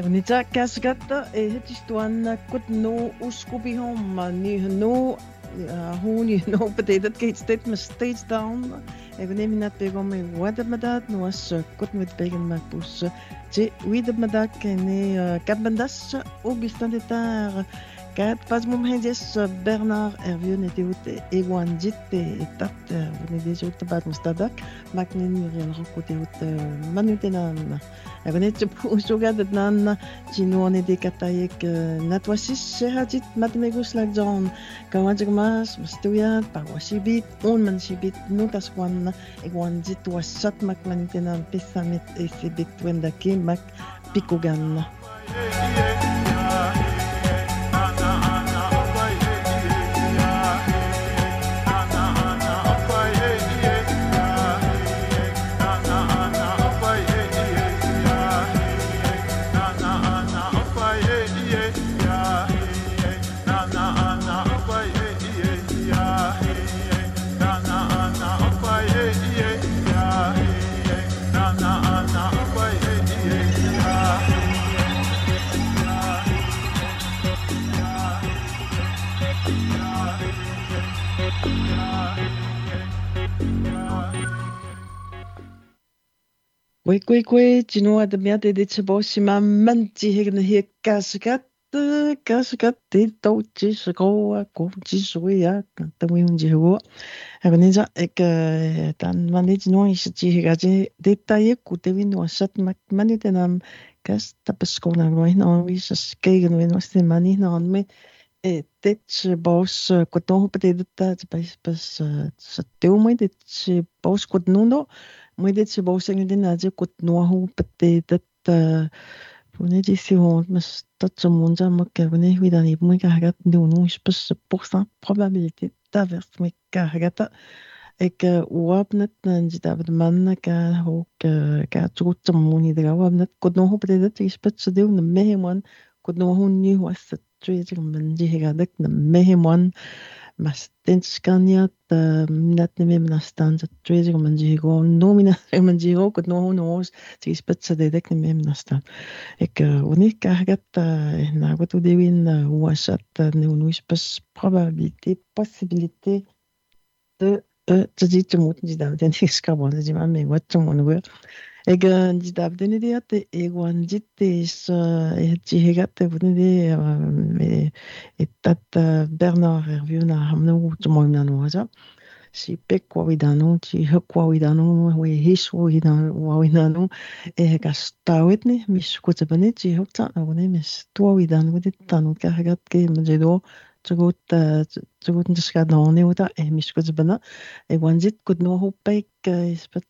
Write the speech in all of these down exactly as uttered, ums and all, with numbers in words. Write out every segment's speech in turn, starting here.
Nita kasgata e hetistuanna kut no uskupihom ni no huni no potato cake state ma stage down e veni minat pego me wada madat no as kut mit pegen ma pus je wida madat kene kabandas Augustin de Tar kat pas mom hendes Bernard Hervieux n'était out ewan dit et tat veni des out bat mustadak maknen rien rencontré out manutenam Evanet jogad nan chinoane de katayek natwasis sehajit matmegus lagjon kawajmas mustuyat pawashibit on man shibit nutas wan egwan jit wasat makmanitena pesamet esibit wendake mak pikogan Kwe kwe kwe, tino ad miat e dit sebo si ma manti hegna he kasgat kasgat te tau ti sego ko ti soya ta wi unji ho. Agoneza ek tan manit no is ti hegaje detaye ku te win no sat mak manitenam kas ta peskona no no wis skegen wen was te mani no me e dit bos ko to pete deta pas pas sa te mo dit bos ko no Moi dit se bos en den aje kot no ho pete dat pone di si ho mas tot so monja ma ke vene wi dan i moi ka hagat no no is pas pourcent probabilité davers me ka hagata ek wabnet nan di david man ka ho ka ka trot so moni de wabnet kot no ho pete dat is pas so de no me man kot no ho ni was tre man di hagadak no me man mas tenskaniat minat ne me nastan za treze manjigo no mina manjigo kot no no si spetsa de dek ne me nastan ek unik kagat na gotu devin wasat ne no pas probabilité possibilité de de dit te mot di dav den skabon di ma me wat mo no ek di dav den di at e wan dit is e ti hegat vune de me etat Bernard Hervieux na hamno to mo na no za si pek kwa widano ti kwa widano we his wo hina wo widano e gastawet ne mis ko tabane ti hokta na vune mis to widano de tanu ka hegat ke mjedo Tsugut tsugut ndiska doni uta e mis ko tabana e wan dit kut no ho pek is pat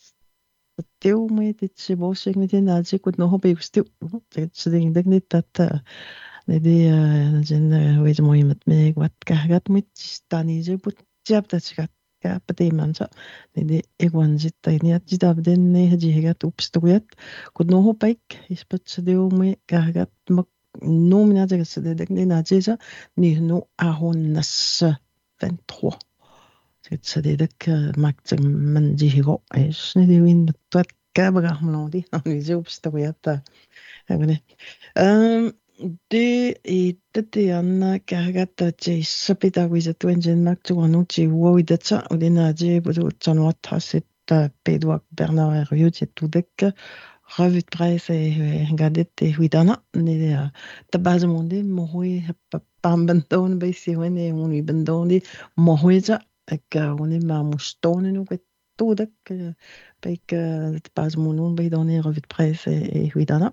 Teu me dit se bos ik met in aje kut no ho pek stu se ding dak net dat ne de jen weet mooi met me wat ka gat met stani je put jap dat gat ka pate man sa ne de ik wan zit tai ne at jidab den ne haji gat upstuyat kut no ho pek is pat se de me ka gat mak no mina de se de dak ne na je sa ni no ahon nas vingt-trois C'est des deck max man dihigo es ne de win tot cabra mlodi les obstoriata avene um de et de anna cargata che sapita wiza twenjen mak to anuchi wo idatsa odena je bodo tsanot haset pedwa Bernard Hervieux et tout deck revue de presse et regardet et widana ne ta base monde mohoi pambandon be si wene on wi bandoni mohoiza ek on ma mustone no que tout que pek pas mon be dans les revues de presse et widana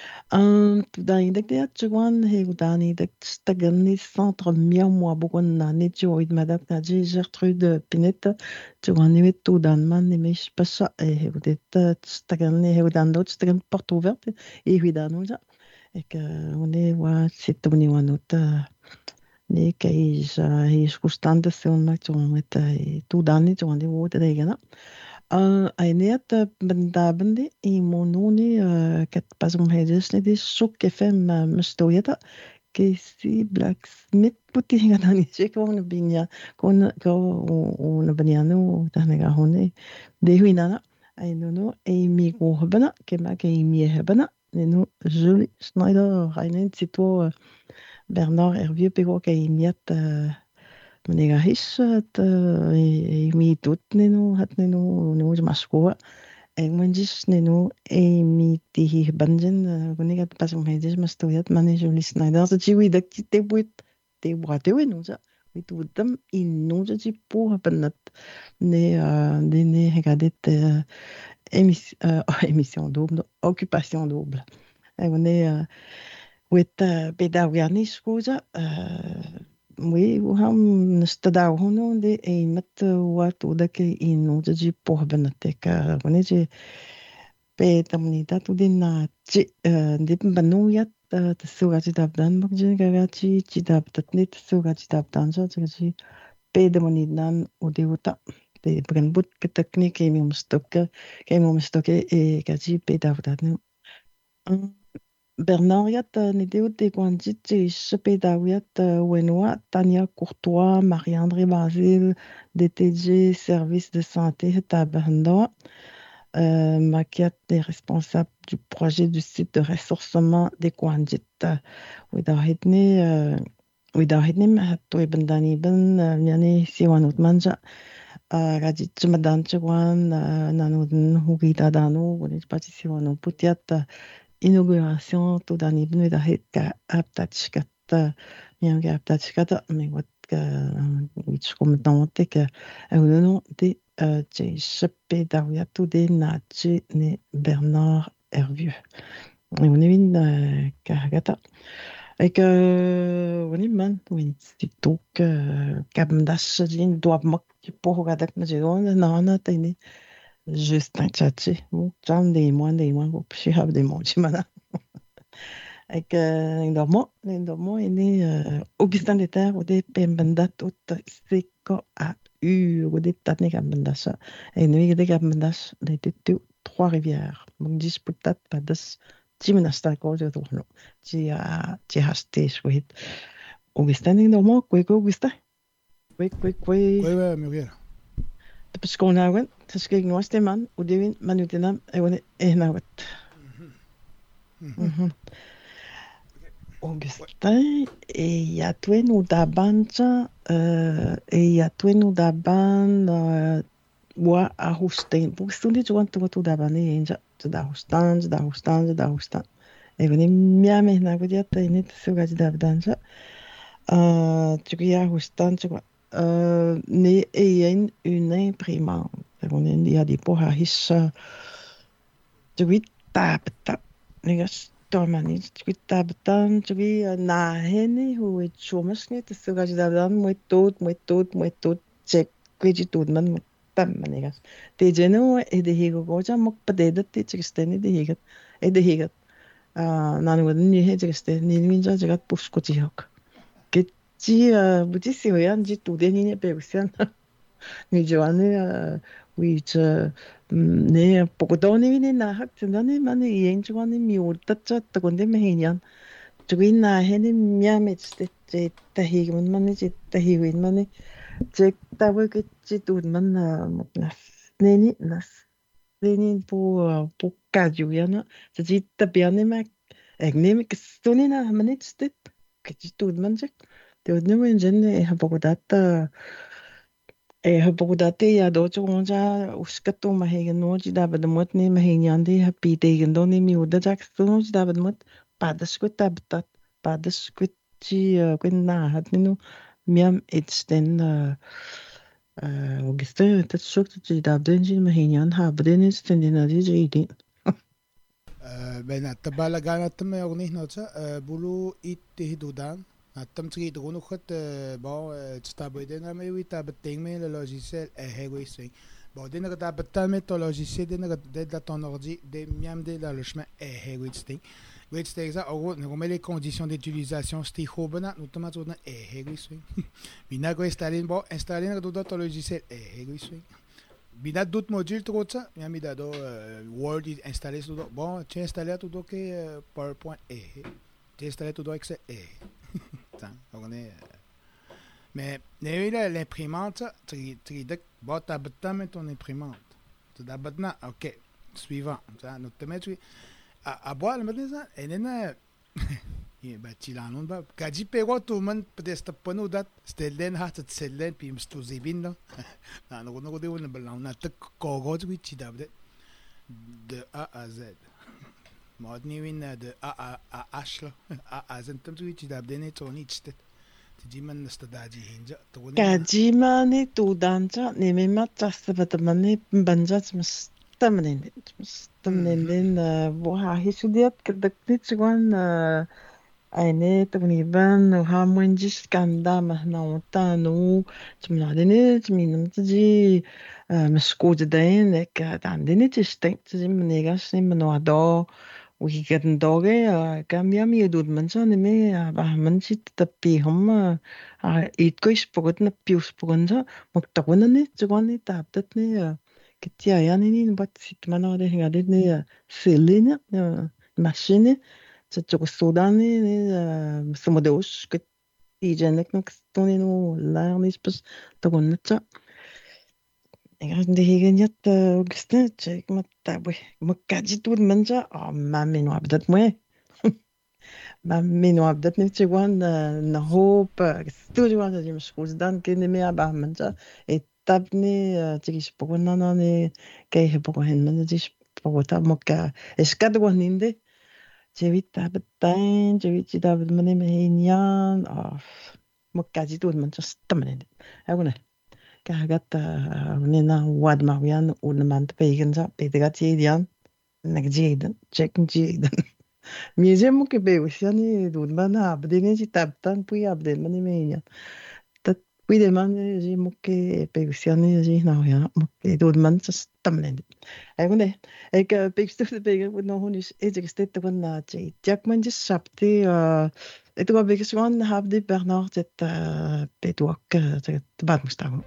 um dan ik de atwan he udani de stagani centre mia mo bogon na netjo id madame na Gertrude Pinette twan ni tout dan man ni mes passa e de stagani he udan dot stagan porte ouverte et widano ja ek on est wa c'est on est nota ne keis is constante film met met tout dan ni twan de woord de gana ai net bendabende i mononi ket pas om hedes ne dis sok fm mestoyeta ke si blacksmith puti ngani je ko na binya ko ko na banyano tanega hone de huinana ai no no e mi ko bana ke ma ke mi hebana Neno Julie Schneider, Rainen, c'est toi, Bernard Hervieux, Pego, Kaimiat, Menegahis, et mi tout, Neno, Hat Neno, Neno, Mascoa, et Mendis, Neno, et mi Tihi Banjen, Gonigat Pasumhedis, Mastoyat, Mane Julie Schneider, the Chiwi, the Kitty, te boite, oui, nous, ça. Oui, tout le temps, il nous a dit pour Penat, né, né, né, regardez, émission, émission double, occupation double. On est with pedagogiani scusa oui وهم نستدعوا هنا دي اي مت وات ودك انو تجي بوه بنتك ونجي بتمنيتا تودينا تجي دي بنويات تسوغا تدابدان مكجي كاغاتي تدابتتني تسوغا تدابدان سو تجي بدمنيدان وديوتا de brenbut que technique et mi stocké que mi stocké et quasi pédavdat Bernard Nideo de Guandit Pedawiat Wenua Tania Courtois Marie-André Basile D T G Service de santé Tabando euh, maquette des responsables du projet du site de ressourcement des Guandit Widahitni Widahitni Mahatoi Bandani Ben Yani Siwanut Manja Radit Madanchwan Nanuden Hugita Dano Wadit Patisiwano Putiat inauguration to dani bnu da het ka aptachkata mian ga aptachkata me wat ka wich kom tante ka auno de je chape da ya to de nachi ne Bernard Hervieux et on est une cargata et que on est man oui c'est tout que kabndas din doit mak pour gadak na je on na na tini Justin Tchatchi, John des mois, des mois, ou puis have des mois, mana. Et que Indormo, Indormo est né Augustin de Terre, ou des Pembendat, ou c'est quoi à U, ou des Tatne Gambendas, et nous, des Gambendas, des deux, trois rivières. Donc, dix putat, pas deux, dix menastas, quoi, je trouve, non. Tu as, tu as acheté, chouette. Augustin, Indormo, quoi, quoi, Augustin? Quoi, quoi, quoi. Oui, oui, Muriel. Parce qu'on a un, parce que nous sommes man, ou devine, manutenam, et on est énawet. Augustin, et il y a tout nous d'aban, et il y a tout nous d'aban, wa a Houston. Pour ce que tu vois, tu vois tout d'aban, et il y a tout d'Houston, d'Houston, d'Houston. Et on est bien maintenant, vous dites, il y a tout ce que tu d'aban, tu vois, Houston, tu vois. Euh, mais il y a une, une imprimante. Il y a des pots à hissa. Tu vois, tap, tap. Il y a stormani. Tu vois, tap, tap. Tu vois, na hene, ou est chomas, ne, tu sais, je t'avais dit, moi, tout, moi, tout, moi, tout, check, que tu tout, man, tam, man, te geno, et de higo, goja, mok, padeda, te, chikstene, de higat, et de higat. Ah, nanu, ni he, chikstene, ni minja, chikat, pushko, chihok. Ji buti siwean ji tude ni ne peusian ni joane wi je ne pokodoni ni na hak tindani mani yen joane mi urta cha takonde mehinian tuin na hene mia metste je tahi man mani je tahi win mani je tawe ke je tud man nas neni nas neni po po kaju yana je tapiane ma egneme ke stoni na manitste ke je tud man je te odne mo jenne e habogudata e habogudate ya dojo onja uskato mahegen no ji da badmot ne mahenyande happy tegen don mi uda jak sto ji da badmot padas ko tabtat padas ko ji kun na hat no miam etsten Augustin tat sok ji da denji mahenyan ha bden sten dina ji ji ben tabalaga tam yorni nota bulu it tehdudan Tam tri drone khot bon tstabeden me wi tabeting me le logiciel est héroïsé. Bon den ka tabetan me to logiciel den ka de la ton ordi de miam de la le chemin est héroïsé. Oui, c'est ça. En gros, on met les conditions d'utilisation sti hobana notamment on est héroïsé. Bina ko installer bon installer na do to logiciel est héroïsé. Bina d'autres modules trop ça, miam da do Word installer tout bon, tu installer tout do que PowerPoint est. Tu installer tout do Excel est. On est mais l'imprimante tu tu dis bon tu as ton imprimante tu as maintenant ok suivant notamment ابوال مدنسا اننا باتشيلانون با كاجي بيغو تومن بدستبنو دات ستيلين هات تسلين بي مستوزيبين نو انا كنا كودي ولا بلاونا تك كوغوت وي تشي دابد د ا ا زد مودني وين د ا ا ا اشلا ا ا زن تم وي تشي دابد ني توني تشت تجي من نستداجي هينجا توني 가지만이 두단자 니미마 짜스바드만이 반자츠 مستمنين مستمنين وها هيسوديات كدكتي تشوان أنا تقريبا وهامين جيش كان دام هنا وطانو تمنعدني تمينم تجي مسكوت دين لك عندني تشتين تجي من يغاش من وعدو وكيكاتن دوغي كام يام يدود منشان نمي بحمن شي تتبيهم إيتكويش بغت نبيوس بغنجا مكتغونني تجواني تابدتني كتيا يعني نبات سيتمانا ودي هنغادي سيليني ماشيني 저쪽 수단이 스모데우스 그 이제는 그 스톤이노 라미스프스 또곤났죠. 내가 근데 이게냐ත් гисне чек маттабы маккади туд манжа мамми но абдат мое мамми но абдат не чегван на хоп студиоан жим скуздан кинеме аба манжа этапни чигиш погоннанани кей пого хенмен жиш погота макка эскадгонинде 재밌다부터 재밌지다 보면 매년 어 뭐까지도 먼저 쓰다만 하고네 가가다 우리나 와드마위안 오늘만도 베이건자 베드가 제디안 나지든 체크지든 미제 뭐게 베우시아니 돈만아 아브데네지 답단 뿌이 아브데만이 매년 딱 뿌이데만 지 뭐게 베우시아니 지 나오야 뭐게 돈만 쓰다만 Eigenlijk, ik ben gestuurd bij ik nog eens iets gesteld van na Jay. Jack man just sapte. Ik doe een gewoon heb die Bernard het bij de ook het bad moest staan.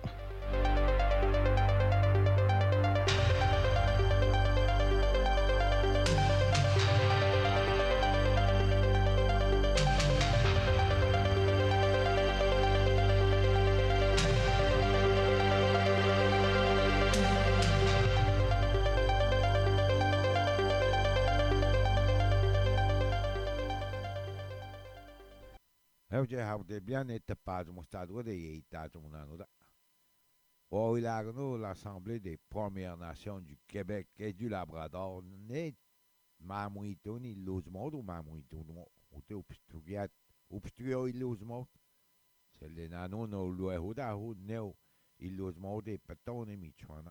Evje havde bien été pas mostrado de États Unis. Au il a l'Assemblée des Premières Nations du Québec et du Labrador ne mamouito ni losmo ou mamouito ou te obstruiat obstruo il losmo. C'est le nano no luehuda hu neo il losmo de patone michwana.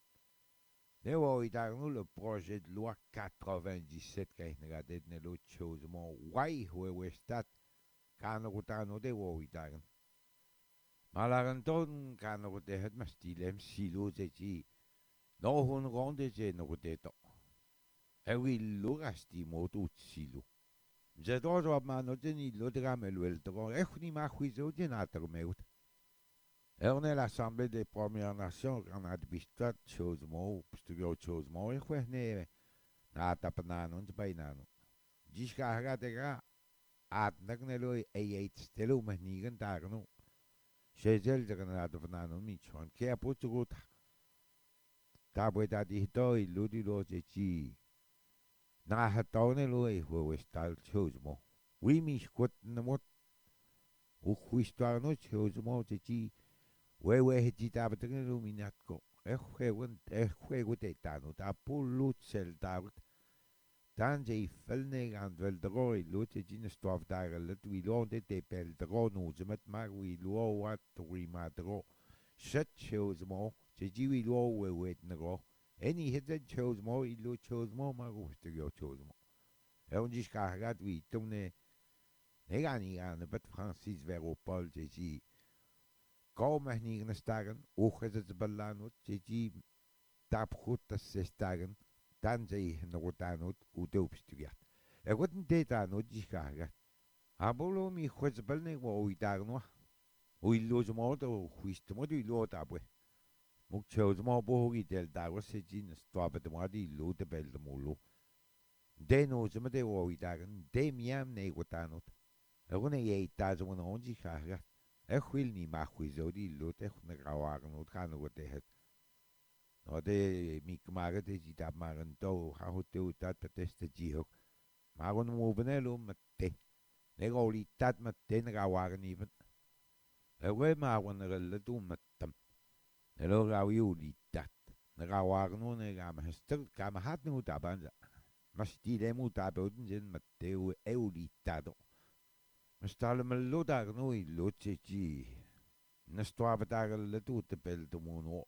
Neo il a le projet de loi quatre-vingt-dix-sept qui a été né l'autre chose mon wai huwe stat Kano kutano de wo itagan. Malaranton kano kute het mastilem silo te chi. No hun ronde je no kute to. Ewi lugasti motu silo. Je dozo abmano te ni lo de gamel wel to. Echni ma huizo de nater meut. On est l'Assemblée des Premières Nations qu'on a bistat chose mo, studio chose mo, e kwehne na tapanan te bainano. Jiska hagatega at nagnelo eight stelo mahnigan dagno shezel dagnado vanano michon ke apotugot tabweda di doi ludi lo chi na hatone lo e ho stal chosmo we mi skot namot u khwistano chosmo chi we we hiti tabtengelo minatko e khwegun e khwegut etano ta pulut sel dagut Dan je felne aan wel de rooi lote in stof daar let we londe te pel de ro no ze met maar we lo wat we maar de ro shit shows mo je ji we lo we wet na ro any hit that shows mo i lo shows mo maar go te go shows mo e on dis carregat we tomne ne ga ni aan bet Francis ver op Paul je ji kom maar nie na stagen och het het belanut je ji tap goed dat se stagen Dan zei notanut uteupstugiat. E goten data no discarga. Abolo mi khwezbelne wo uitagno. Ui loz modo khwist modo lo tabwe. Muk chose mo bo gi del dago se jin stop de modi lo de bel de molo. De no zeme de wo uitagen de miam ne gotanut. E gone ye tazo mo no discarga. E khwil ni ma khwizo di lo te khne gawagnut kan go te het. no de mi kmaga de ji tap magan to ha hote utat pateste ji hok magon mo benelo matte ne goli tat matte ne gawagan even e we magon ne tu mattam ne lo gawi uli tat ne gawagan no ne gam hester gam hat nu taban mas ti le mu tabodin jen matte u e uli tado mas tal me lo dag no i lo ji ne sto abdag le tu te pel to mo no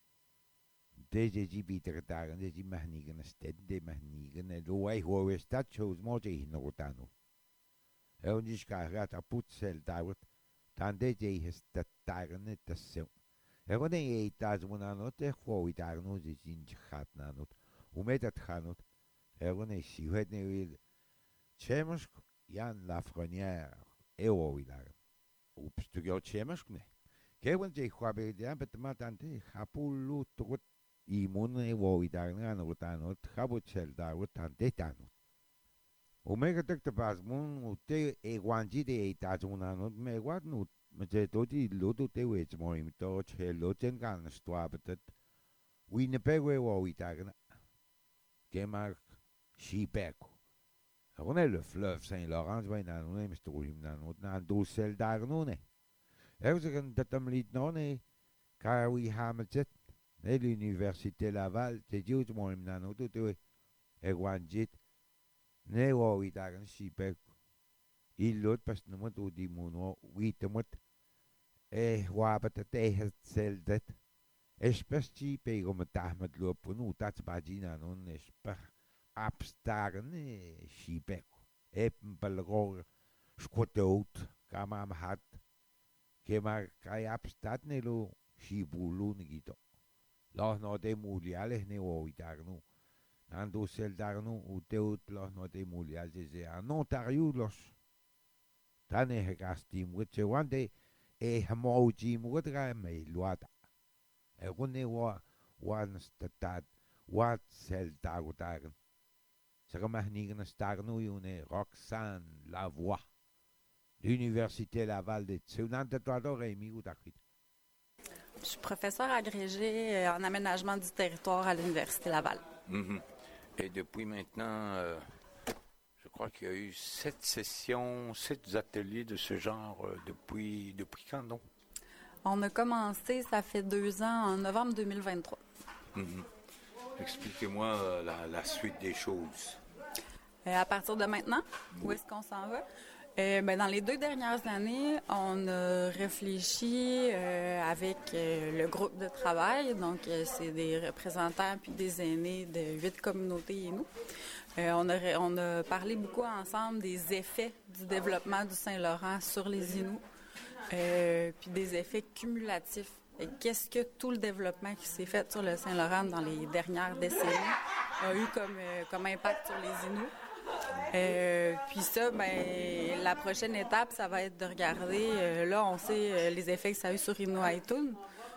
deze ji bitter dagen deze mahnigen sted de mahnigen en lo ai ho stad shows mo je no tano e un disca rata putsel davet tan deze is dat dagen net dat zo e go den e taz mo na no te ho i dagen no je jin gaat na no hoe met dat gaan no e go ne si het ne wil chemos Jan Lafrenière e o i dagen ups tu go chemos ne ke won je khwabe de bet matante khapulu tot i mun e wo i dag na no tano khabo chel da utan de tano o mega tek te pas mun o te e wanji de e ta zuna no me wat no me je to di lo to te we mo im to che lo ten gan sto abetet wi ne pe we wo i dag na ke ma si peko on est le fleuve Saint-Laurent vai na no me sto im na no na do sel dag no ne e ze gan datam lit no ne ka wi hamet et l'université Laval, c'est dit que moi, je suis tout et Wanjit, ne wo i dagen si pek. Il lot pas no mot di mono, wi te mot e wabat te het seldet. Es pas ci pe go met met lop no tat bagina non es pa abstagen ne si pek. E pelgo skotot, kamam hat. Ke ma kai abstat ne lo si bulu ne gito. Los no de muliales ne wo i dagen. Nando sel darno u teut los no de mulial de en Ontario los. Tane hegastim witche wande e hamoji mudra me luata. E gunne wa wan statat wat sel dago dagen. Sagama nigen starno une Roxane Lavoie. L'université Laval de Tsunante Toador et Migoudakit. Je suis professeur agrégé en aménagement du territoire à l'Université Laval. Mm-hmm. Et depuis maintenant, euh, je crois qu'il y a eu sept sessions, sept ateliers de ce genre euh, depuis, depuis quand, non? On a commencé, ça fait deux ans, en novembre deux mille vingt-trois. Mm-hmm. Expliquez-moi euh, la, la suite des choses. Euh, à partir de maintenant, oui. Où est-ce qu'on s'en va? Euh, ben, dans les deux dernières années, on a réfléchi euh, avec euh, le groupe de travail. Donc, euh, c'est des représentants puis des aînés de huit communautés et nous. Euh, on, a, on a parlé beaucoup ensemble des effets du développement du Saint-Laurent sur les Inuits, euh, puis des effets cumulatifs. Et qu'est-ce que tout le développement qui s'est fait sur le Saint-Laurent dans les dernières décennies a eu comme, euh, comme impact sur les Inuits? Euh, puis ça, ben, la prochaine étape, ça va être de regarder, euh, là, on sait euh, les effets que ça a eu sur Inuaitun,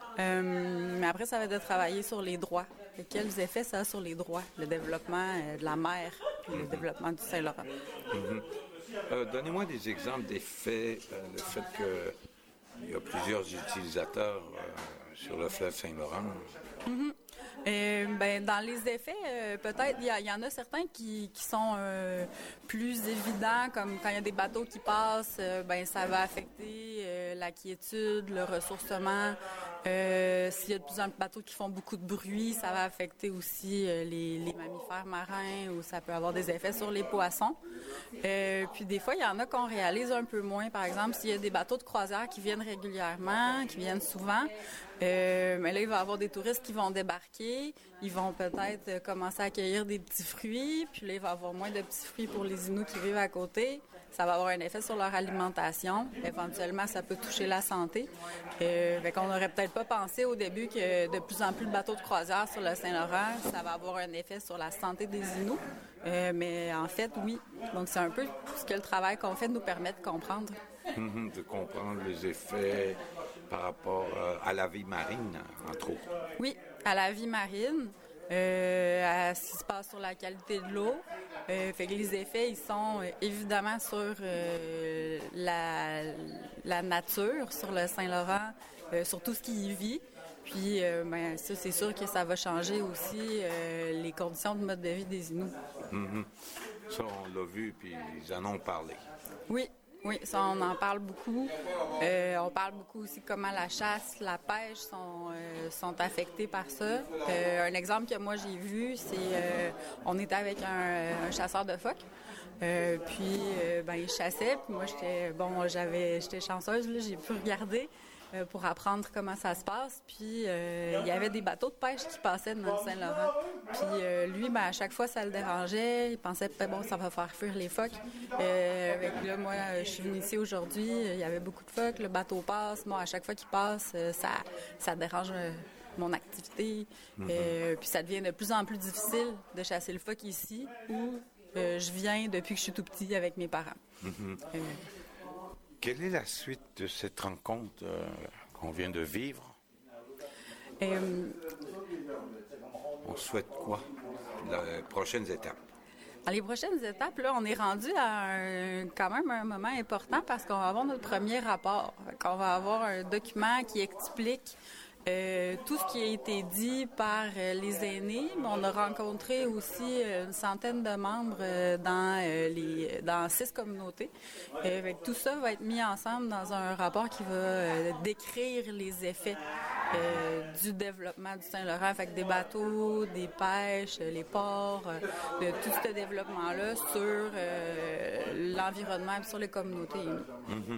euh, mais après, ça va être de travailler sur les droits. Et quels effets ça a sur les droits, le développement euh, de la mer, puis le développement du Saint-Laurent. Mm-hmm. Euh, donnez-moi des exemples d'effets, euh, le fait qu'il y a plusieurs utilisateurs euh, sur le fleuve Saint-Laurent. Mm-hmm. Euh, ben, dans les effets, euh, peut-être, il y, y en a certains qui, qui sont euh, plus évidents, comme quand il y a des bateaux qui passent, euh, ben, ça va affecter euh, la quiétude, le ressourcement. Euh, s'il y a de plus en plus de bateaux qui font beaucoup de bruit, ça va affecter aussi euh, les, les mammifères marins ou ça peut avoir des effets sur les poissons. Euh, puis des fois, il y en a qu'on réalise un peu moins. Par exemple, s'il y a des bateaux de croisière qui viennent régulièrement, qui viennent souvent, euh, mais là, il va y avoir des touristes qui vont débarquer. Ils vont peut-être commencer à accueillir des petits fruits. Puis là, il va y avoir moins de petits fruits pour les Inuits qui vivent à côté. Ça va avoir un effet sur leur alimentation. Éventuellement, ça peut toucher la santé. Euh, fait qu'on n'aurait peut-être pas pensé au début que de plus en plus de bateaux de croisière sur le Saint-Laurent, ça va avoir un effet sur la santé des Inuits. Euh, mais en fait, oui. Donc, c'est un peu ce que le travail qu'on fait nous permet de comprendre. Mm-hmm, de comprendre les effets par rapport euh, à la vie marine, entre autres. Oui, à la vie marine, euh, à ce qui se passe sur la qualité de l'eau. Euh, fait que les effets, ils sont euh, évidemment sur euh, la, la nature, sur le Saint-Laurent, euh, sur tout ce qui y vit. Puis, euh, ben, ça, c'est sûr que ça va changer aussi euh, les conditions de mode de vie des Inuits. Mm-hmm. Ça, on l'a vu, puis ils en ont parlé. Oui, oui, ça, on en parle beaucoup. Euh, on parle beaucoup aussi comment la chasse, la pêche sont, euh, sont affectés par ça. Euh, un exemple que moi j'ai vu, c'est euh, on était avec un, un chasseur de phoques. Euh, puis, euh, ben, il chassait. Puis moi, j'étais bon, j'avais, j'étais chanceuse. Là, j'ai pu regarder euh, pour apprendre comment ça se passe. Puis, euh, il y avait des bateaux de pêche qui passaient dans le Saint-Laurent. Puis, euh, lui, ben, à chaque fois, ça le dérangeait. Il pensait, ben, bon, ça va faire fuir les phoques. Euh, avec, là, moi, je suis venue ici aujourd'hui. Il y avait beaucoup de phoques. Le bateau passe. Moi, à chaque fois qu'il passe, ça, ça dérange euh, mon activité. Mm-hmm. Euh, puis, ça devient de plus en plus difficile de chasser le phoque ici où Euh, je viens depuis que je suis tout petit avec mes parents. Mm-hmm. Euh, Quelle est la suite de cette rencontre euh, qu'on vient de vivre? euh, On souhaite quoi? Les prochaines étapes? Dans les prochaines étapes, là, on est rendu à un, quand même un moment important parce qu'on va avoir notre premier rapport. On va avoir un document qui explique Euh, tout ce qui a été dit par euh, les aînés, mais on a rencontré aussi euh, une centaine de membres euh, dans euh, les dans six communautés. Euh, avec tout ça va être mis ensemble dans un rapport qui va euh, décrire les effets euh, du développement du Saint-Laurent, fait que des bateaux, des pêches, les ports, euh, de tout ce développement-là sur euh, l'environnement et sur les communautés. Mm-hmm.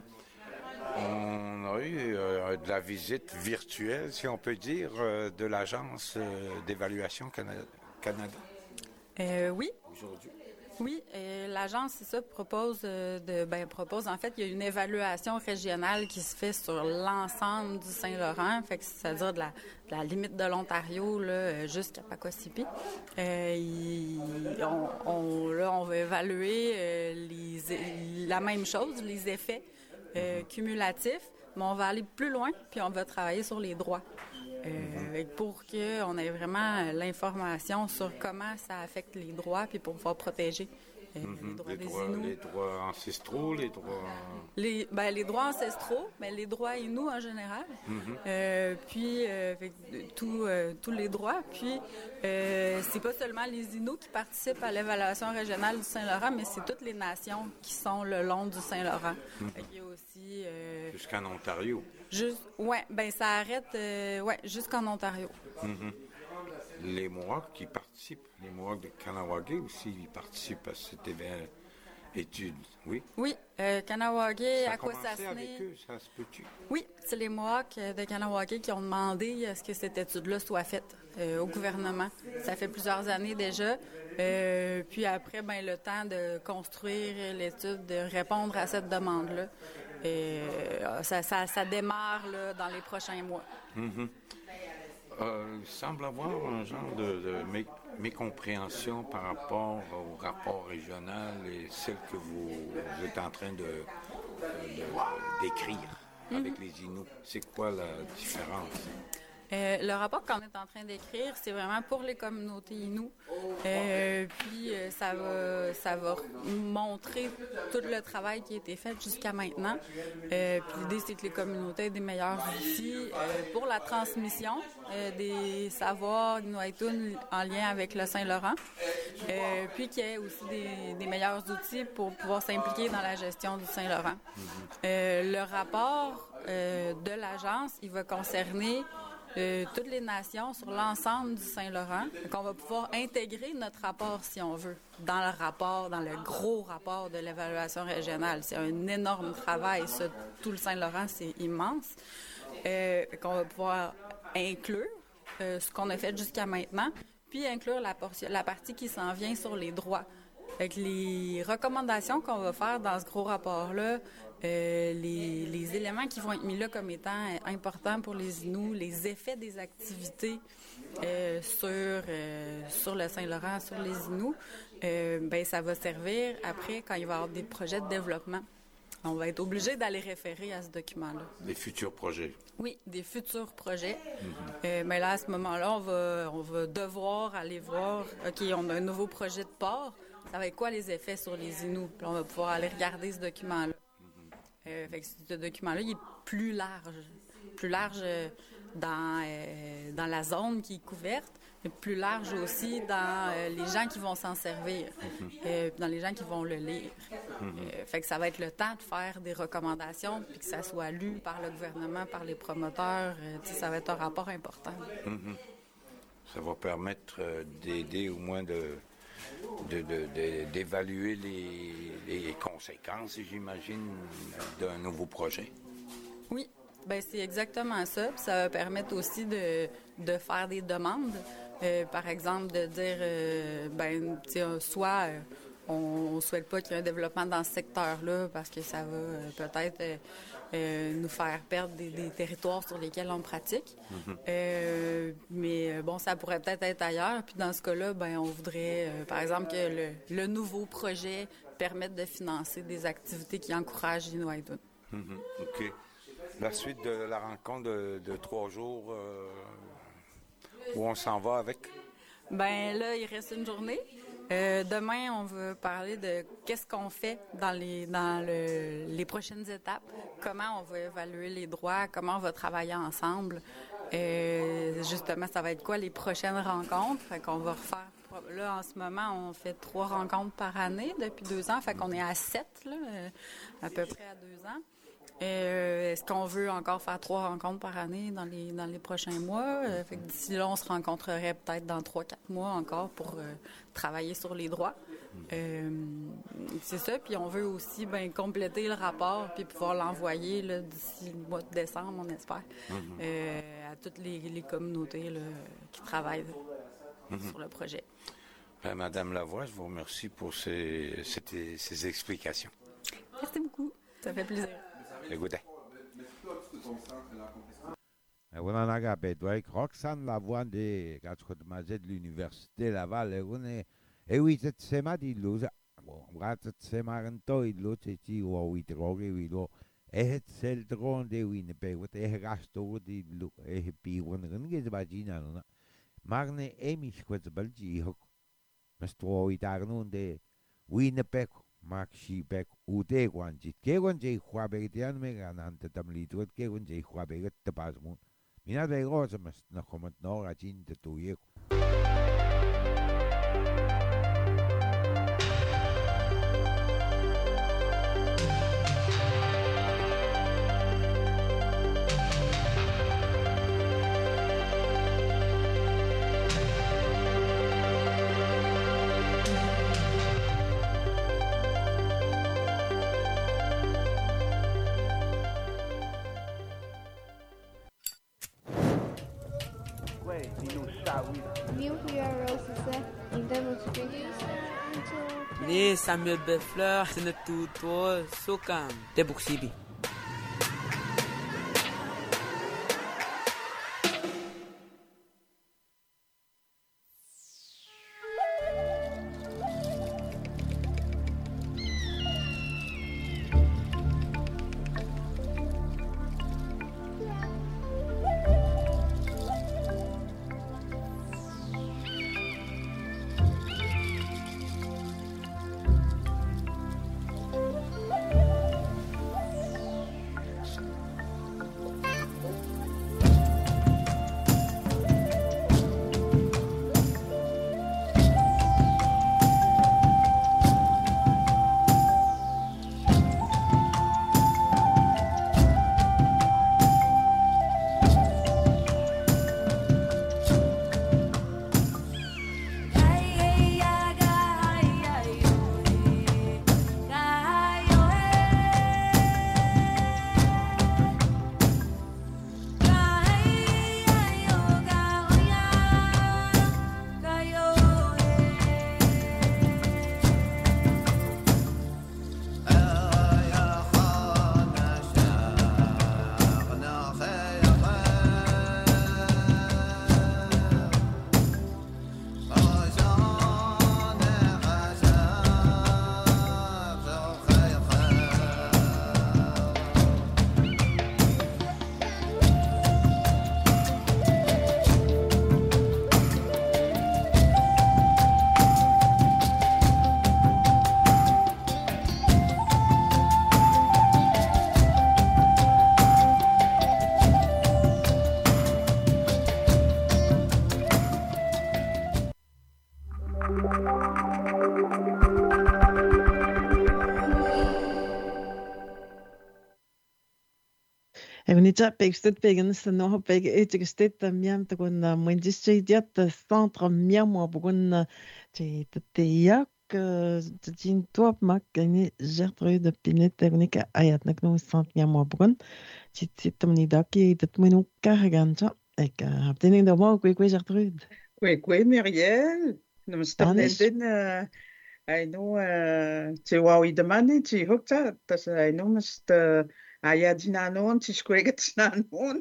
On a eu euh, de la visite virtuelle, si on peut dire, euh, de l'Agence euh, d'évaluation Canada. Canada. Euh, oui. Aujourd'hui. Oui, euh, l'agence, c'est ça, propose euh, de, ben propose en fait, il y a une évaluation régionale qui se fait sur l'ensemble du Saint-Laurent, fait que c'est-à-dire de la, de la limite de l'Ontario là jusqu'à Pacossipi. Euh, il, on, on, là, on va évaluer euh, les, la même chose, les effets euh, cumulatifs, mais on va aller plus loin, puis on va travailler sur les droits. Euh, pour qu'on ait vraiment l'information sur comment ça affecte les droits, puis pour pouvoir protéger euh, mm-hmm. les droits les des droits, Inuits. Les droits ancestraux, les droits... Les, ben, les droits ancestraux, mais les droits Inuits en général. Mm-hmm. Euh, puis, euh, tous euh, tous les droits. Puis, euh, c'est pas seulement les Inuits qui participent à l'évaluation régionale du Saint-Laurent, mais c'est toutes les nations qui sont le long du Saint-Laurent. Mm-hmm. Il y a aussi... Euh, Jusqu'en Ontario. Juste, ouais, ben ça arrête, euh, ouais, jusqu'en Ontario. Mm-hmm. Les Mohawks qui participent, les Mohawks de Kahnawake aussi, ils participent à cette événement. Études, oui? Oui, euh, Kahnawake, Akwesasne. Avec eux, ça se peut-tu? Oui, c'est les Mohawks de Kahnawake qui ont demandé à ce que cette étude-là soit faite euh, au gouvernement. Ça fait plusieurs années déjà. Euh, puis après, ben le temps de construire l'étude, de répondre à cette demande-là. Et, euh, ça, ça, ça démarre là, dans les prochains mois. Mm-hmm. Euh, il semble avoir un genre de, de mé- mécompréhension par rapport au rapport régional et celle que vous, vous êtes en train de, de, de d'écrire mm-hmm. avec les Inuits. C'est quoi la différence? Euh, le rapport qu'on est en train d'écrire, c'est vraiment pour les communautés Inuits. Euh, puis euh, ça va, ça va montrer tout le travail qui a été fait jusqu'à maintenant. Euh, puis l'idée, c'est que les communautés aient des meilleurs outils euh, pour la transmission euh, des savoirs inuits en lien avec le Saint-Laurent. Euh, puis qu'il y ait aussi des, des meilleurs outils pour pouvoir s'impliquer dans la gestion du Saint-Laurent. Euh, le rapport euh, de l'agence, il va concerner Euh, toutes les nations sur l'ensemble du Saint-Laurent. Donc, on va pouvoir intégrer notre rapport, si on veut, dans le rapport, dans le gros rapport de l'évaluation régionale. C'est un énorme travail, ça. Tout le Saint-Laurent, c'est immense. Euh, qu'on va pouvoir inclure euh, ce qu'on a fait jusqu'à maintenant, puis inclure la, portion, la partie qui s'en vient sur les droits. Avec les recommandations qu'on va faire dans ce gros rapport-là, euh, les, les éléments qui vont être mis là comme étant importants pour les Inuits, les effets des activités euh, sur, euh, sur le Saint-Laurent, sur les Inuits, euh, ben ça va servir après quand il va y avoir des projets de développement. On va être obligé d'aller référer à ce document-là. Des futurs projets. Oui, des futurs projets. Mm-hmm. Euh, mais là, à ce moment-là, on va, on va devoir aller voir, OK, on a un nouveau projet de port. Ça va être quoi les effets sur les Inuits? Puis on va pouvoir aller regarder ce document-là. Mm-hmm. Euh, fait que ce document-là, il est plus large. Plus large euh, dans, euh, dans la zone qui est couverte, mais plus large aussi dans euh, les gens qui vont s'en servir, mm-hmm. euh, dans les gens qui vont le lire. Mm-hmm. Euh, fait que ça va être le temps de faire des recommandations, puis que ça soit lu par le gouvernement, par les promoteurs. Euh, ça va être un rapport important. Mm-hmm. Ça va permettre euh, d'aider au moins de, de, de, de, d'évaluer les, les conséquences, j'imagine, d'un nouveau projet. Oui. Bien, c'est exactement ça. Puis ça va permettre aussi de, de faire des demandes. Euh, par exemple, de dire, euh, ben, tu sais, soit euh, on ne souhaite pas qu'il y ait un développement dans ce secteur-là parce que ça va euh, peut-être euh, euh, nous faire perdre des, des territoires sur lesquels on pratique. Mm-hmm. Euh, mais bon, ça pourrait peut-être être ailleurs. Puis dans ce cas-là, ben, on voudrait, euh, par exemple, que le, le nouveau projet permette de financer des activités qui encouragent l'Inuit. Mm-hmm. OK. La suite de la rencontre de, de trois jours, euh, où on s'en va avec? Ben là, il reste une journée. Euh, demain, on va parler de qu'est-ce qu'on fait dans les dans le, les prochaines étapes, comment on va évaluer les droits, comment on va travailler ensemble. Euh, justement, ça va être quoi les prochaines rencontres? Fait qu'on va refaire. Là, en ce moment, on fait trois rencontres par année depuis deux ans. Fait qu'on est à sept, là, à peu près à deux ans. Euh, est-ce qu'on veut encore faire trois rencontres par année dans les dans les prochains mois? Euh, fait que d'ici là, on se rencontrerait peut-être dans trois, quatre mois encore pour euh, travailler sur les droits. Euh, c'est ça. Puis on veut aussi ben, compléter le rapport puis pouvoir l'envoyer là, d'ici le mois de décembre, on espère, mm-hmm. euh, à toutes les, les communautés là, qui travaillent mm-hmm. sur le projet. Ben, Madame Lavoie, je vous remercie pour ces, ces, ces explications. Merci beaucoup. Ça fait plaisir. Écoutez. Una naga bedwek Roxane Lavoie de Gatchotmazet de l'université Laval et et oui cette sema di lusa bon rat sema rento il lo teti o oui droge oui lo et sel dron de oui ne pe wat e gasto di lo e pi won nge bagina no magne e mi squat balgi ho mesto i darno de oui ne pe Mark Shibek ude gwanjit ke gwanjay khwabe tian me ganante tamli tuat ke gwanjay khwabe gat tapasmun mina de goza mas na khomat no rajin de tuye Ni Samuel Beffler, c'est notre tuto, Sokam, Tebuksibi. Agonita pegstet pegen no peg etistet miam to kun mendisidiat centre miam mo bukun te te yak tin top mak ni Gertrude Pinet technika ayat nak no centre miam mo bukun ti ti tomni daki det menu karganta ek habtening do mo kwe kwe Gertrude kwe kwe Muriel no stamnen I know te wawi de mani ti hokta tas I know must Aya di nanon, ti skweget nanon.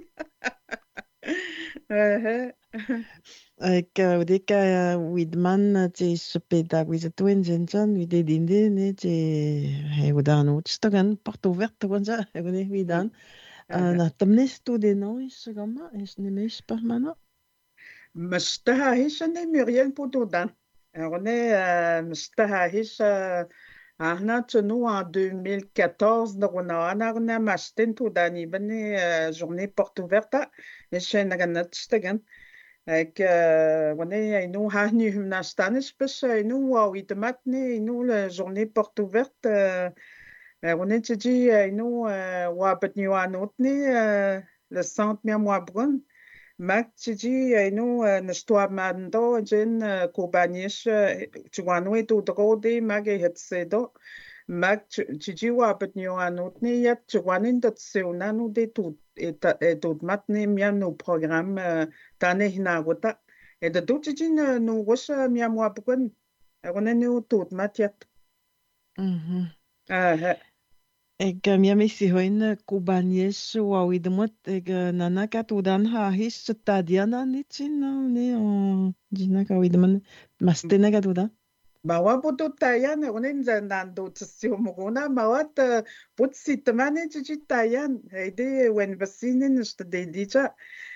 Ek udik widman ti sepeda wizatuen jenjan wide dinde ne ti hegudan utstogan porto verte gonza egone widan. Na tamnes tu de no is gama is ne mes permana. Mustaha hisane Muriel potodan. Egone mustaha his Ahna tenu en deux mille quatorze naguna anagna mastin to dani bani journée porte ouverte et chez naganat stagan ek wane inu hahni humnastanis bes inu wa witmatni inu la journée porte ouverte wane tiji inu wa batni wa notni le centre mémoire brun Mac tiji inu nstoa mando jen kobanish chuanwe to drode mag hetsedo Mac tiji wa batnyo anotni yat chuanin dat seunanu de tout et tout matni miam no programme tane hinagota et de tout tiji no rosa miam wa bukun onenu tout matiat Mhm ah Ek miam isi hoin kubanies wa widmot ek nana katudan ha his tadiana nitin ne jina ka widman mastena katuda Mawa puto tayan onen nando tsio mogona mawat put sitmane chichi tayan ide wen basinin sta de dicha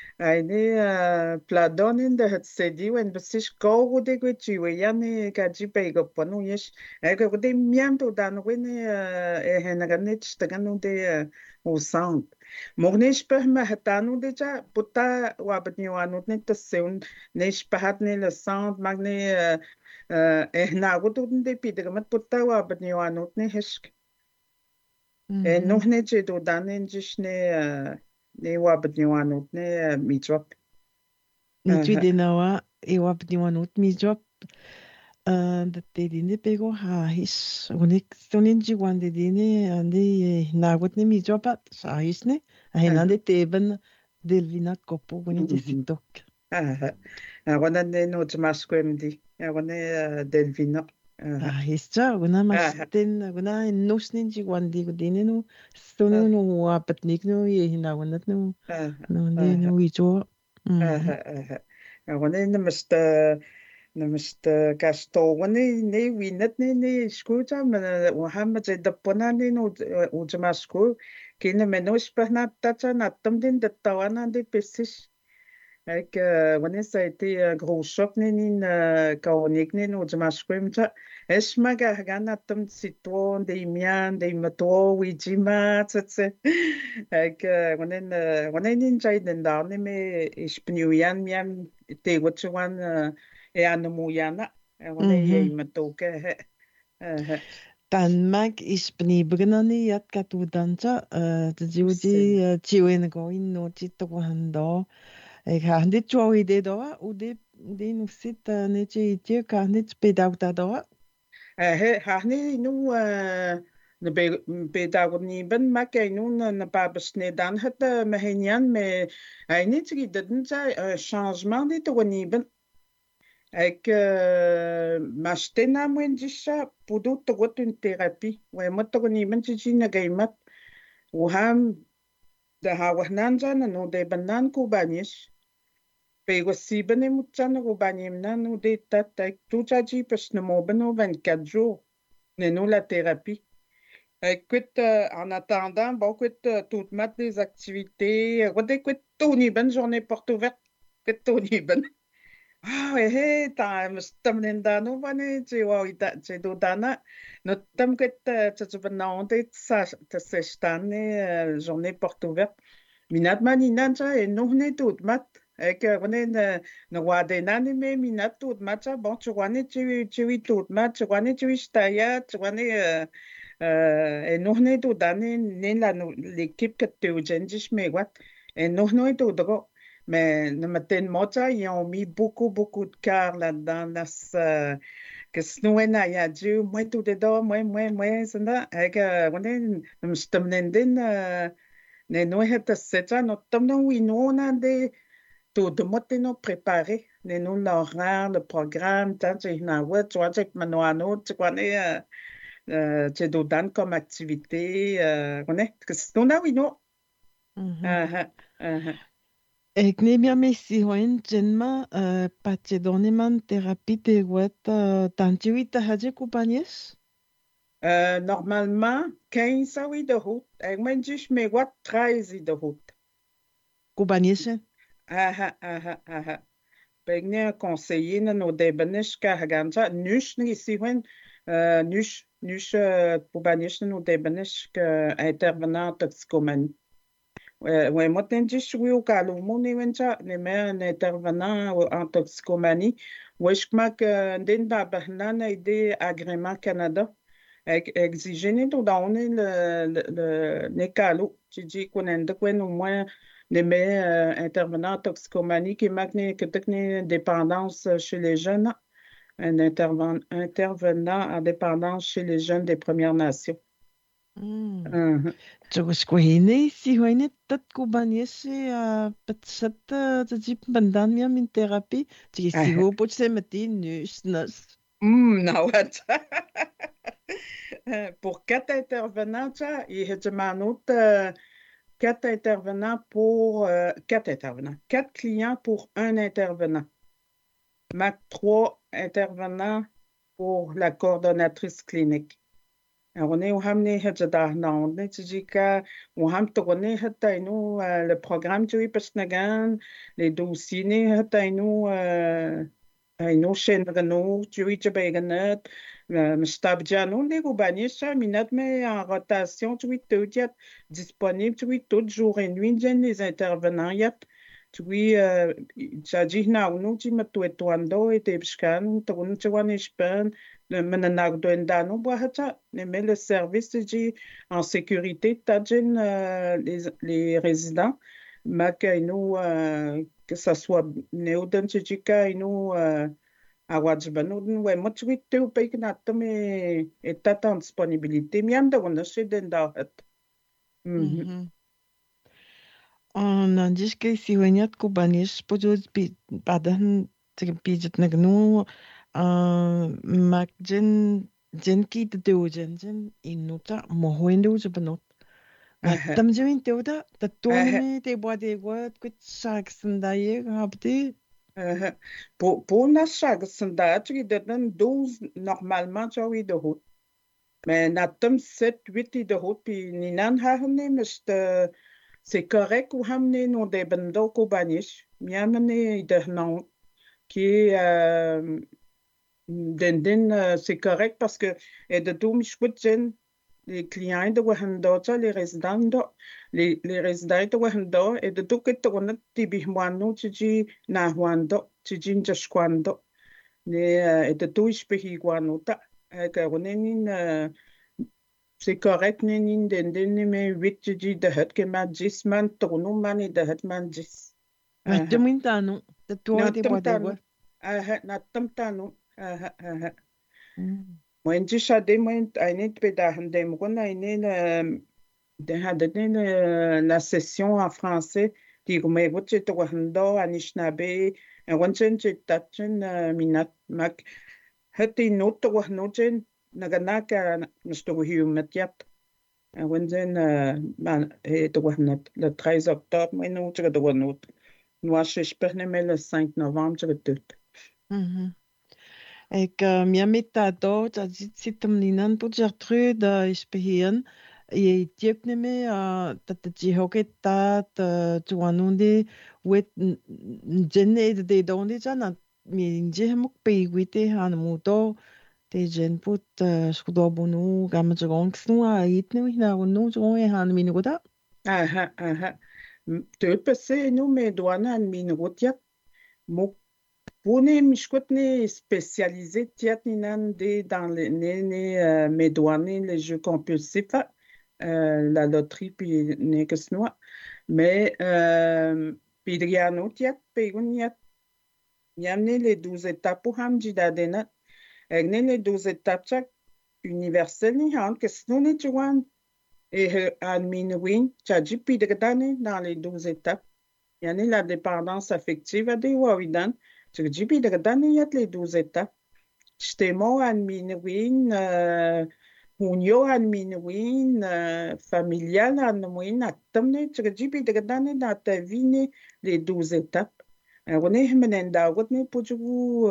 ide pladonin de het sedi wen basish ko de gwechi we yani kaji pego ponu yes ego de miam to dan wen e henaganit staganu de o sound Mornish per ma hatanu deja puta wabni wanut ne tseun nesh pahat ne le sound magne eh na gutun de pidgamat puta wabni wanut ne hesk e noch ne je do dan en jishne ne wabni wanut ne mitrop Nitwi de nawa e wabni wanut mitrop dat de dine pego ha his unik tonin ji wande dine ande nagut ne mitropat sa his ne henande teben delvina kopo goni de sitok ah wana ne no tmaskwemdi wana delvina ah his cha una masten una nosnin ji wande dine no stono no apatnik no ye hina wanat no no de no wijo ah wana ne masta Namast kasto wani ne winat ne ne skuta mana wahama je dapona ne no ujmasku kina menos pahna tacha natam din dattawana de pesis ek wani ça a été un gros choc ne nin kaonik ne no ujmasku mcha esmaga gana tam sitwo de mian de mato wijima tsetse ek wani wani nin jai den da ne me ispniuyan mian te wachwan e ana muyana e wana ye matoke he tan mag is bnibrnani yat katudanza de jiudi chiwen go in no tito hando e ha hande choi de do u de de nu sit ne chi ti ka ne pedauta do he ha ne nu ne be pedagogni ben make nu na pa besne dan het me henyan me ai ne chi dedin cha changement de to ni ben Ek mastena mwendisha pudu togot une thérapie. Ouais, moi togoni manchichi na gaimat. Uham da hawahnanja na no de banan kubanis. Pego sibane mutchana kubanim na no de tata tuchaji pas na mobano vingt-quatre jours. Ne no la thérapie. Écoute, en attendant, bon, écoute, tout mat des activités. Écoute, Tony, bonne journée porte ouverte. Écoute, Tony, bonne. Ah, eh, tam stamnen dano bane je wa ita je do dana no tam ket tsu banante sa ta sestane journée porte ouverte minat manina ja e no ne tout mat ek wane no wa de nani me minat tout mat bon tu wane tu tu tout mat tu wane tu staya tu wane e no ne do dane ne la l'équipe que tu as mais what et no no do dro mais le matin mota ils ont mis beaucoup beaucoup de cœur là-dedans là que sinon na ya Dieu moi tout dedans moi moi moi ça là avec on est nous sommes n'endin ne no het ça no tom no oui no na de tout de moi no préparé ne nous l'horaire le programme tant j'ai na ouais tu vois j'ai manuano tu connais euh, tu donnes comme activité, euh, on est, que sinon, là, oui, non. Mhm. Ik neem ja mee si hoin jenma patje doniman thérapie de wet tantiwi ta haje kupanyes. Euh, normalement, quinze oui de route. Et moi, je dis, mais what, treize de route. Kupanyes? Ah, ah, ah, ah, ah. Ben, un conseiller, no debenish ka haganja, nush, ni si hoin, nush, nush, kupanyes, no debenish ka intervenant toxicomanie. Oui, moi, je suis au Calomon, je un intervenant en toxicomanie. Oui, je crois que d'un babanan a aidé Agrément Canada. Exiger nous donner le le le calo. Tu dis qu'on a au moins les intervenants en toxicomanie qui marquent que une dépendance chez les jeunes, un intervenant en dépendance chez les jeunes des Premières Nations. Terus ko hini si hoine tat kubanyesi a patsat tajip bandan mi min therapie ti si ho pot se meti nus nas. Hmm, non, pour quatre intervenants, il y a quatre intervenants pour euh, quatre intervenants, quatre clients pour un intervenant. Mac trois intervenants pour la coordonnatrice clinique. On est au hamne hajada non ne tijika on ham tourné hata nous le programme tu parce nagan les dossiers ne hata nous nous chaîne Renault tu es beganet Mstabjano ne gubani ça minute mais en rotation tu es tout disponible tu es tout jour et nuit les intervenants y a tu es jadi na nous tu me tu toando et tebskan tu tu wan ispan mais le service en sécurité, les, les résidents, que ce soit néo-dentijika, nous, à Wajibano, ouais, moi, tu es au pays qui n'a pas état en disponibilité, mais on a chez Dendahat. On a dit que si on y a de Kubanis, pour dire, padan, c'est que pijet nagnou, mak jen jen ki te teo jen jen inuta mohoende uja banot. Tam jewin teo da ta toni me te boa de wat kwit sak sandaye habte. Pour pour na sak sandaye tu donnes douze normalement tu as de route. Mais na tam sept huit de route puis ni nan ha hamne mais c'est correct ou hamne no de bando ko banish. Miamne de non qui est Den, den, c'est correct parce que et de tout les clients de Wahanda, les résidents, les, les résidents de Wahanda, et de tout que tu as tibi moano, tu dis na Wanda, tu dis njashkwando, et de tout je peux y guano ta, c'est correct, nin den den mais huit tu dis de het que ma dix man tourno man et de het man dix. Ah, tu m'entends, de toi des bois de bois. Ah, na tamtano. Moi, je suis allé, moi, à une pédale, la session en français, qui me voit, tu te vois, Anishinaabe, et on chen, tu t'attends, minat, mac, hati note, tu vois, noten, naganaka, n'esto humet, et on chen, et tu vois, le treize octobre, moi, nous, tu vois, note. Moi, je suis le cinq novembre, tu vois, tout. Ik miamita do dat zit hem ninan po Gertrude ispehen je tiep neme dat de jihoke dat tuanundi wet jenne de donde jana mi jehmuk pe wite han muto te jen put skudo bonu gamjong snua itne na no jo han minugoda aha aha te passe nous me douana an minugotia mo Pour les michkotnes spécialisés, tiat ninan des dans les les les euh, mes douanes, les jeux compulsifs, euh, la loterie puis les que noix. Mais euh, puis riano tiat peguniat. Yamne les douze étapes pour hamji dadena. Egne les douze étapes chaque universel ni han que sinon les tuan et admin tchaji puis dans les douze étapes. Yani la dépendance affective à des wawidan. Tu dis puis de les douze étapes. Stemo admin win, hunyo admin win, familial admin win, atamne, tu dis puis de dans ta vie les douze étapes. On est menenda, on est pour vous,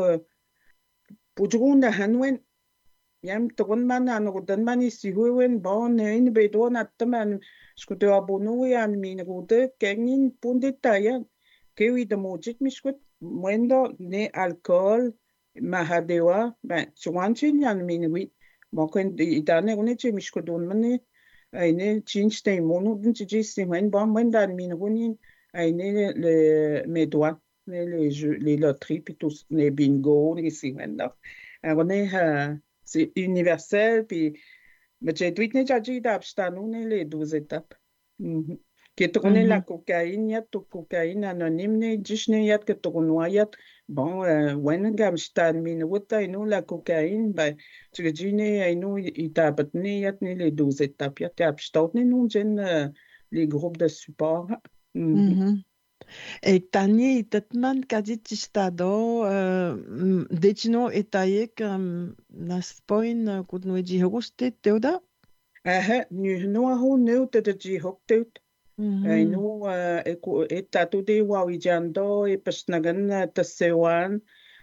pour vous na hanwen. Yam togon man an rodan man isi huwen bon in bedo na taman skuto abonu ya min rode kenin pun detaya que oui de mojit miskut mwendo ne alcool mahadewa ben chuanchin yan min oui bon quand idane one che miskut don man ne change te mono din che si men bon mwenda min runin ne le mes doigts les jeux les loteries puis tous les bingo les si men on est c'est universel, puis mais j'ai dit que j'ai dit d'abstanou les douze étapes. Mm-hmm. Qui tourne la cocaïne, il y a tout cocaïne anonyme, ne dis ne y a que tournois, y a bon, when gam stan min wuta inu la cocaïne, ben tu dis ne inu il tabat ne y a les douze étapes, y a t'abstout ne nous gêne les groupes de support. Mm-hmm. Mm-hmm. E tani tatman kadit istado decino etayek naspoin kutnu ji hoguste teuda eh nu no ho nu te ji hokteut e nu e tatu de wawijando e pasnagan tasewan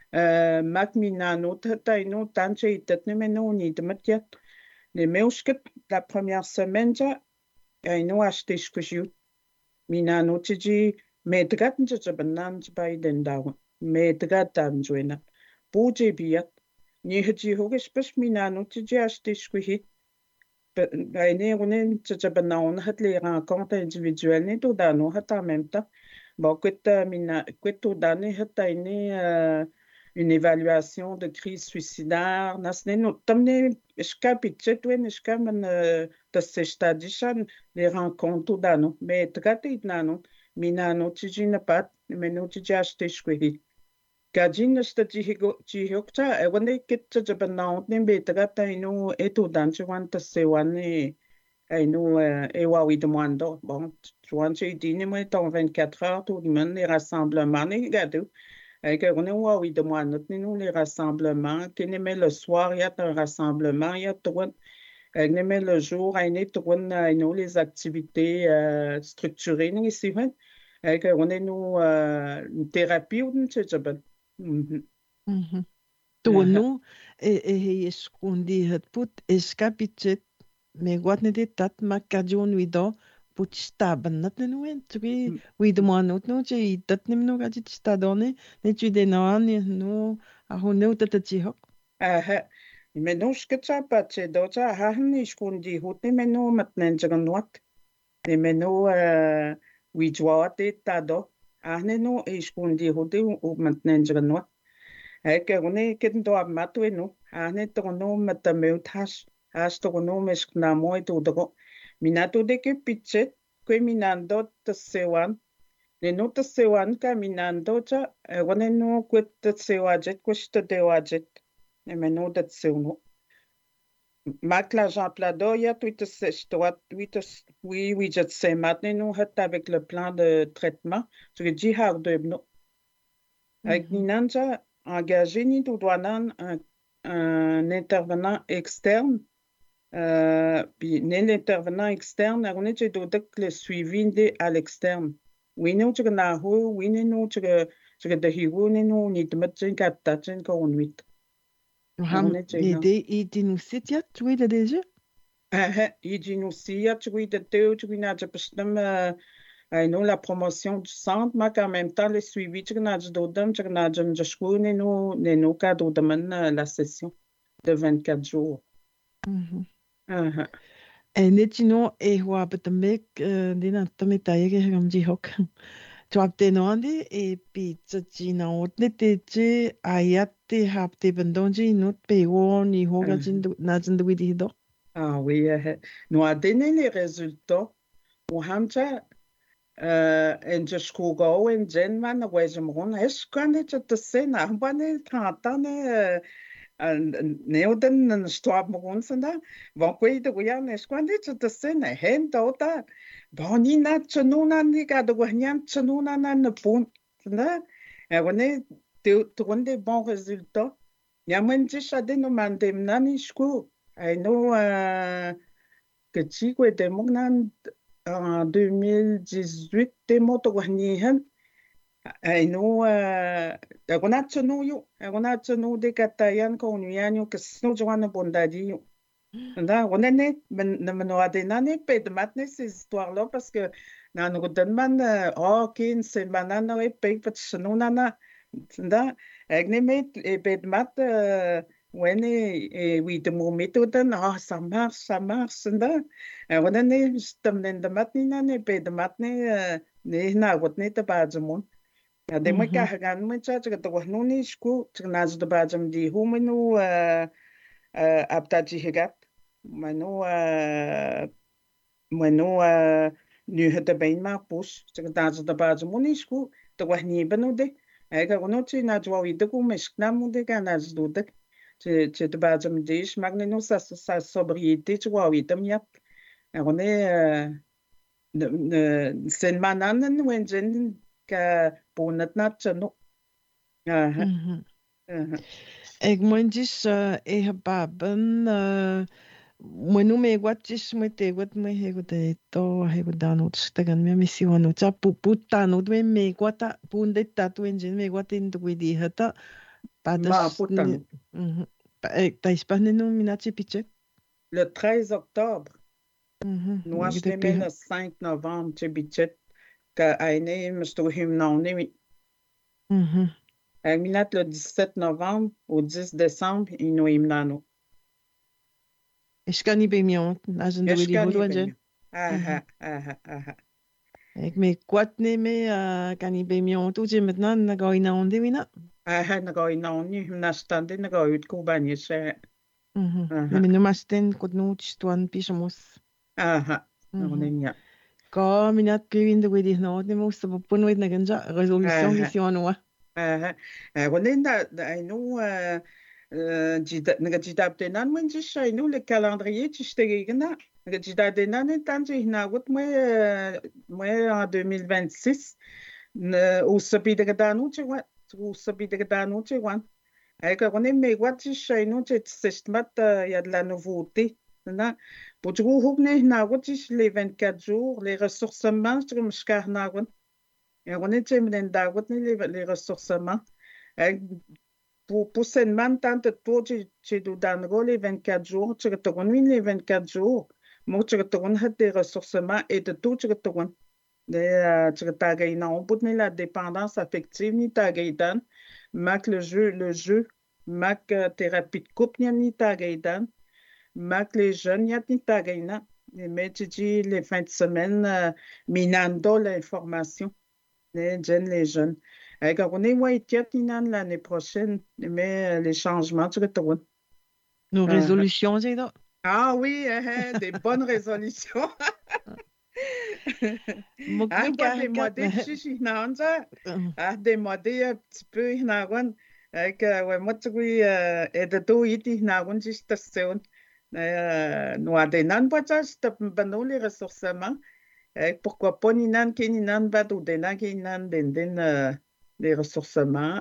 mak minano tata ino tanche itatne meno ni tmatya le meuskit la première semaine ja e no acheté skujut minano tji Medgat nje jabanan jbai dendawa. Medgat dan joina. Boje biat. Ni haji hogesh pas minano tiji ashtishkuhi. Aine one jabanan hat les rencontres individuelles ne to dano hat en même temps. Bon, quetta mina quetto dane hat aine une évaluation de crise suicidaire. Nasne no tamne iska pitchet wen iska man de se stadishan les rencontres dano. Medgat idnano. Minano tijina pat meno tijaste squehi gajin sta jihigo jihokta e wande kitta jabanao ne betagata ino eto danchwanta sewane ino e wawi demando bon tuanche dine mo dans vingt-quatre heures tout le monde les rassemblements ne gado e que on e wawi demando nous les rassemblements qui ne met le soir il y a un rassemblement il y a tout mais le jour, il y a les activités euh, structurées. Ici, on est nous une thérapie ou une tchétchaban. Tout nous, et est-ce qu'on dit, put escapichet, mais what n'est pas ma cajon wido, put staban, not ne nous, tu oui, de moi, non, non, tu dat nem no gadget stadone, ne tu de non, no, a honne tata tihok. Ah, mais non, je ne sais pas, tu sais, d'autres, ah, je ne dis pas, mais non, maintenant, je ne sais pas, mais non, oui, je vois, tu es tado, ah, non, et je ne dis pas, maintenant, je ne sais pas, et que on est, que nous doit mater, non, ah, ne, tu non, mais tu me tâches, ah, tu non, mais je n'ai pas, et tout, d'accord, mais n'a tout de que pitchet, que minando, te sewan, les notes sewan, que minando, on est non, que te sewajet, que je te dewajet. Et maintenant, c'est un Mac l'agent plado, il y a tout oui, oui, je sais. Maintenant, nous sommes avec le plan de traitement. Je dis, avec Ninanja, engagé, nous doit un, un intervenant externe. Euh, puis, l'intervenant externe, on est le suivi à l'externe. Oui, nous, tu as oui, nous, tu as nous, nous, ni de mettre un quatre, qu'on huit. Ham idee idinusitia tuida deja? Ah, idinusia tuida teu tuina japastam I know la promotion du centre, mais en même temps le suivi tu n'as d'odam tu n'as de jaskou ne no ne no ka d'odam la session de vingt-quatre jours. Mhm. Ah. E netino e hoa betamek dina tamitaye ke gamji hok. tuaptenoandi e pizza otne teche ayate hapte bandonji nut pego ni hoga jindu najindu widido. Ah oui, euh, nous a donné les résultats. Nous avons déjà en Jeshkugo en Genman Wejemron. Est-ce qu'on est tout ça? N'a pas né trente ans Neoden en Stroabron sanda. Bon quoi de rien est-ce qu'on est tout ça? N'a hen tota. Bon ni na tsununa ni ka de wahnian tsununa na ne pun. Sanda. Et on est tout des bons résultats. Yamen jishade no mandem nani shku. I know uh, que tu quoi des mots en deux mille dix-huit des mots to wahnihan. I know uh, on a tenu yo, on a tenu de katayan ko nuyanyo que sno joana bondadi yo. Nda on est men men no adenane pe de matne ces histoires là parce que nan rodenman oh kin c'est banana et pe pat sno nana. Nda agne et pe de mat ouais, et oui, de mon méthode, ah, ça marche, ça marche, nda. On a né, stamnen de matnina, ne pe de matne, ne na wat ne te bajamon. Ja, de mo ka gaan mo cha cha to no ni sku, cha na de bajam di hu menu uh aptaji hegat. Manu uh manu uh nu het de bein ma pus, cha da de bajam ni sku, to wa ni benu de. Ai ka no chi na jwa wi de ku mesk na mu de ka na do de. Tu tu te bats me dis magneno sa sa sobriété tu vois oui tam yap on est ne sen mananen wenjen ka ponat nat chano aha ek mondis e hababen menu me watis me te wat me he de to he danut stagan me misionu cha puputanu me me kwata punde tatu wenjen me watin tu di hata Ma putan. Le treize octobre. Nous avons le cinq novembre, Tchébichet, que Aïné me stohim naoné. Minat le dix-sept novembre au dix décembre, il nous imnano. Est-ce qu'on y peut mieux? Est-ce qu'on y peut? Ah ah ah ah. Ik me kwat ne me kan I be mi on tu je maintenant na go ina on de wina. Ah na go ina on ni na stande na go ut ko banye se. Mhm. Me no masten kot no tstuan pisamos. Aha. No nenya. Ko minat pewin de wedi no de mo sta pun wed na ganja resolution mission wa. Ah. Eh wonenda I know euh jida na jida tenan men ji sai no le calendrier ti stegena. Jida tenan tanji na gut moi moi en deux mille vingt-six au sabi de gadanu ti wa au sabi de gadanu ti wa. Ai ka on me wat ti sai no ti sestmat il y a de la nouveauté. Na pour tu hubne na gut ti les vingt-quatre jours les ressourcements tu me skar na gon. Et on est même dans gut les les ressourcements. Pour pour cette man tant de pour tu tu dois les vingt-quatre jours tu te gon les vingt-quatre jours. Moi tu te gon des ressourcements et de tout tu te gon. Les tu te gagnes on peut la dépendance affective ni ta gaidan. Mac le jeu le jeu mac thérapie de couple ni ta gaidan. Mac les jeunes ni ta gaina. Mais tu dis les fins de semaine minando l'information. Les jeunes les jeunes. Quand on est white l'année prochaine, mais les changements, tu retournes. Nos résolutions, c'est ça? Ah oui, euh, des bonnes résolutions. Ah, des modèles, ah, des modèles un petit peu, avec, ouais, moi, tu vois, et de tout, il dit, on juste ça. Nous avons des nan, pas ça, c'est un les ressourcements. Pourquoi pas, ni nan, qui ni nan, pas ou des nan, qui nan, den, den, les ressourcements.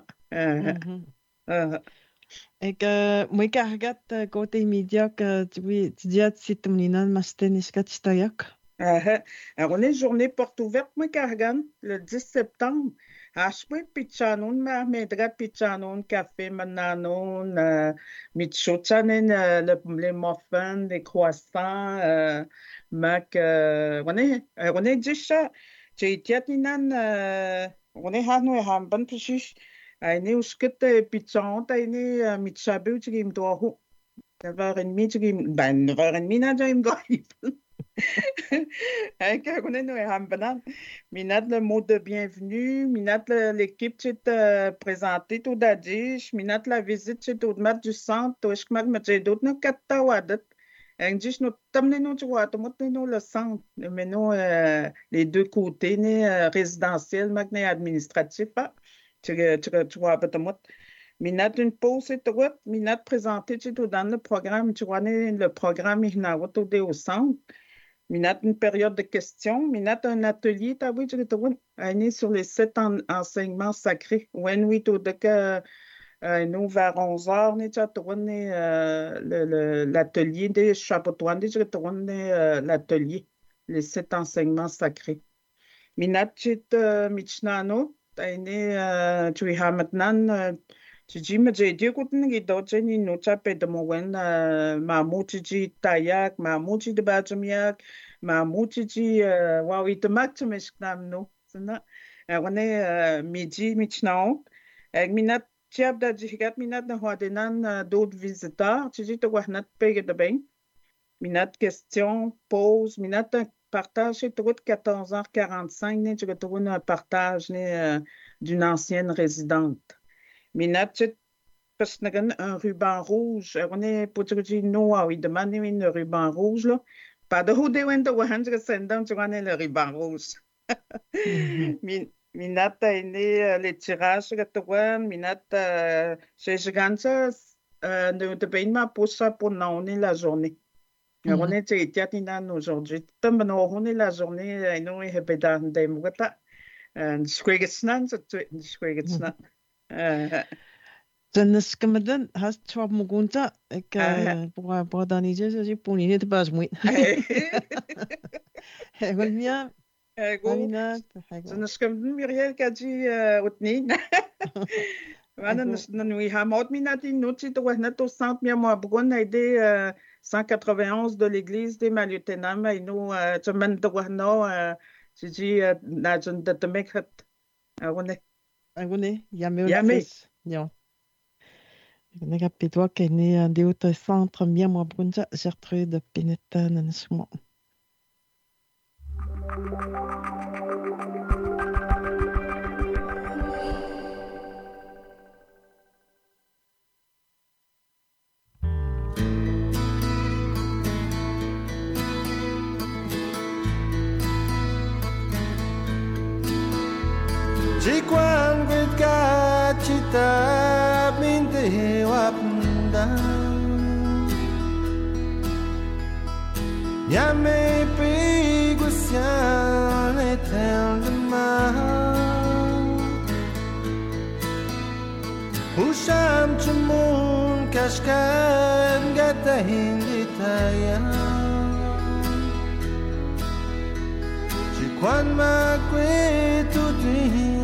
Et que moi cargat côté média que tu tu dis si tu m'ninan masten iskat stayak. Alors on est journée porte ouverte moi cargan le dix septembre. Ashwe pichanon ma medra pichanon café mananon michochanen les muffins, les croissants mac on est on est déjà j'ai tiatinan on est hanu hamban precies. Aine uskete pichon taine mitsabu chim dohu. Never in me chim ban never in me na jaim go. Hein, qu'on est nous et Hambanan. Minat le mot de bienvenue, minat l'équipe qui est présentée tout d'adish, minat la visite qui est au mat du centre, tout est que j'ai d'autres nous quatre wadat. Un dis nous t'amener nous tu vois, tout nous le centre, mais nous les deux côtés né résidentiel, magné administratif, pas. Tu tu tu vois pas tout. Minat une pause et tout, minat présenté tu tout dans le programme, tu vois le programme il n'a pas tout au centre. Minat une période de questions, minat un atelier, t'as vu, tu es sur les sept en, enseignements sacrés. When we to de que nous vers onze heures, nous avons l'atelier des chapeaux, nous avons l'atelier, les sept enseignements sacrés. Minat chit michnano, t'as tu es maintenant. Tu dis, mais j'ai dit, écoute, nous avons chapé de mon mamouchi tayak, mamouchi de badjamiak, mamouchi, waouh, de match, nous. On est midi, michnao. Et minat, tiap da jigat, minat na hoadenan d'autres visiteurs. Tu dis, tu vois, nat payé de bain. Minat question, pause, minat partage, c'est quatorze heures quarante-cinq, tu retrouves un partage d'une ancienne résidente. Minat, parce que un ruban rouge, on est pour dire non, il demande un ruban rouge, là. Pas de houdé, on doit rendre descendant, tu connais le ruban rouge. Minat, il est les tirages, minat, c'est gigant, de paiement pour ça, pour non, la journée. On est tiatinan aujourd'hui. Tant que on est la journée, nous, il y a pas de mouata. Un squigetsnan, c'est un squigetsnan. Zannaskamadan has chwa mugunta ek pour pour danije je pour ni de base moi. Golmia Golmia Zannaskamadan Muriel kadi utni. Wana nous hamot minati noti to wana to centre mia moi bgon aidé cent quatre-vingt-onze de l'église des Malutenam et nous chemin de wana je dis na jon de temekhat. Wana Wana yame yame. Ja. Ik heb het ook in een deel van het centrum, bien moi brunja, Gertrude Pinetan en zo. Jikwan with gachita minte wapnda Yame pigusian eternma Usham chumun kashkan gata hinditaya Jikwan magwetu dream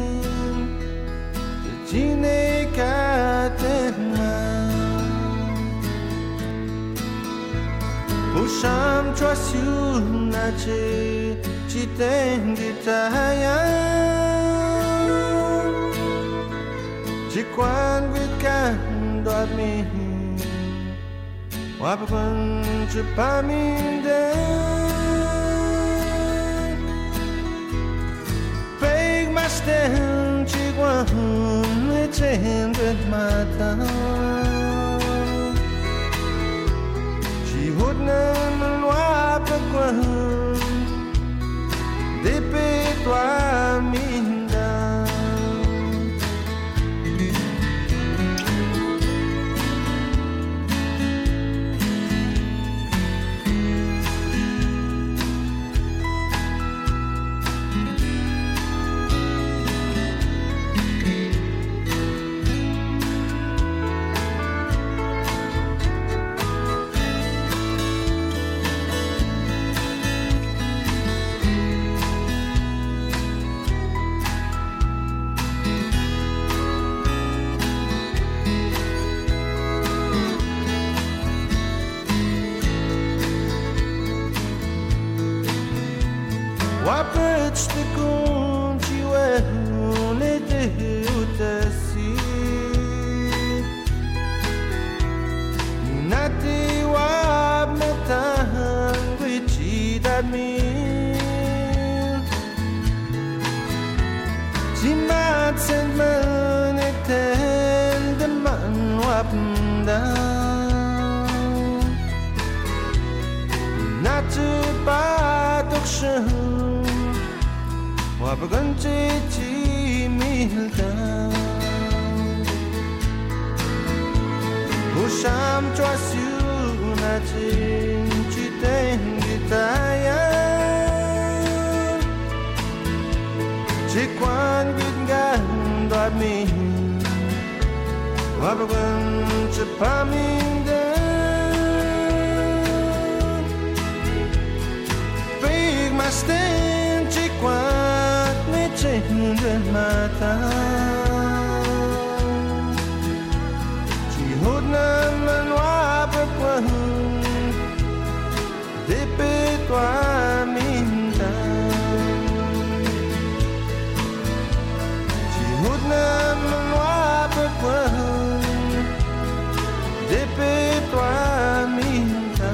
Jine katema Usham trasyu nache Chitengi taya Jikwan vitkan dormi Wapapan chupaminde Peg masten chikwan With my tongue, she wouldn't wipe the ground. They picked me down. passion وبغنتي ميلتا وشام تواسيونا تنتي تنجتايا تكوان جدغان dormir وبغنتي باميندا Big my stand تكوان نتشهد الماتا Hodna manwa bakwahu Dipitwa minta Ji hodna manwa bakwahu Dipitwa minta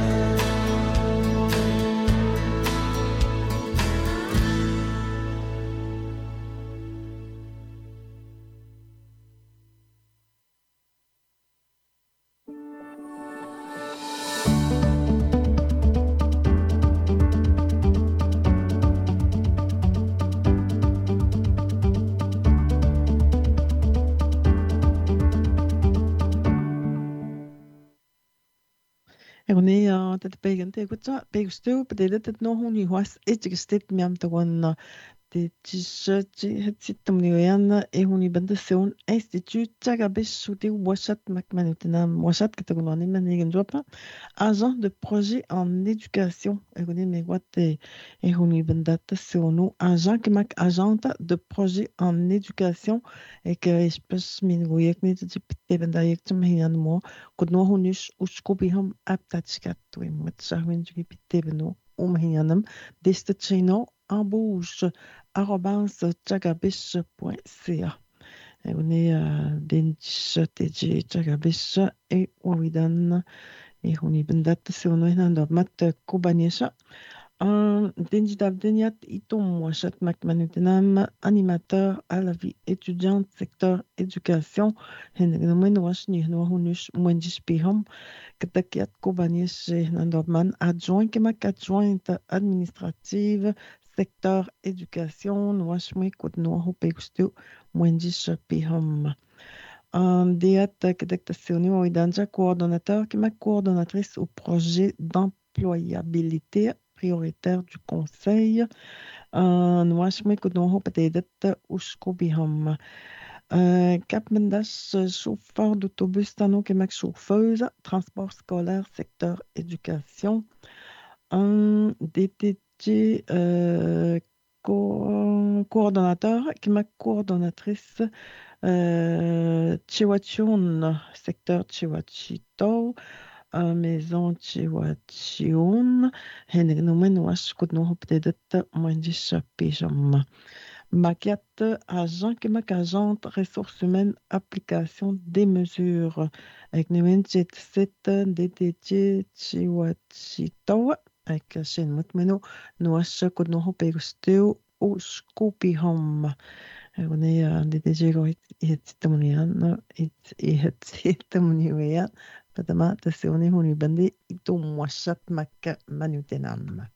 Egunni ja tätä peikäntiä kutsa peikusteu patedet et no huni huas etsikestet miam tagon te tishati het sitten niyan ehuni banda seun institut taga bessuti wasat makmanutena wasat katagonani manigen jopa agent de projet en éducation egunni me watte ehuni banda seunu agent kemak agent de projet en éducation et que espèce min goyek ni te pitte banda yek tum hinan mo kodno hunus uskubiham aptatskat tu imot sahwin ju pitte beno um hinanam destachino embauche arobase tchagabish point c a. On est à Dench T G Tchagabish et Wawidan et on est bendat si on est dans mat Kobanesha. Denji Davdeniat Itom Washat Makmanutenam, animateur à la vie étudiante, secteur éducation. Henry Washni Noahunush Mwenjis Piham, Katakiat Kobanesh Nandorman, adjoint Kemak adjointe administrative. Secteur éducation, Nouachmé, Kodnoa, Hopekustu, Mwendish Piham. En diat Kedektationné, Oidanja, coordonnateur, qui est ma coordonnatrice au projet d'employabilité prioritaire du conseil. Nouachmé, Kodnoa, Hopetedet, Ushko Biham. Capmendash, chauffeur d'autobus, Tano, qui est ma chauffeuse, transport scolaire, secteur éducation. D T T euh, co coordonnateur, qui est ma coordonnatrice euh, Chihuachun, secteur Chihuachito, euh, maison Chihuachun, Henry Noumen Wash Kodno Hoptedet Mwendish Pijam. Maquiat, agent qui est agent ressources humaines, application des mesures. Avec Noumen Jet D T T Chihuachito. Avec Shen Mutmeno, Noacha Kodnoho Pegusteo, O Scopihom. On est à D T G et Titamonian, et Titamonian, Patama, Tasseoni, Hunibandi, Ito Mwashat Maka Manutenam.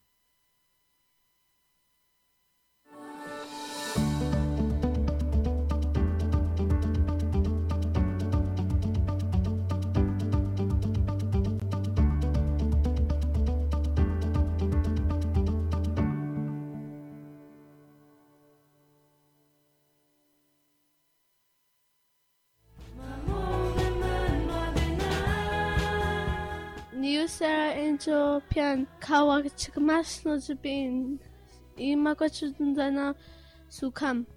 Sarah Angel Pian Kawa Chikmas no Jabin Imakachundana Sukam.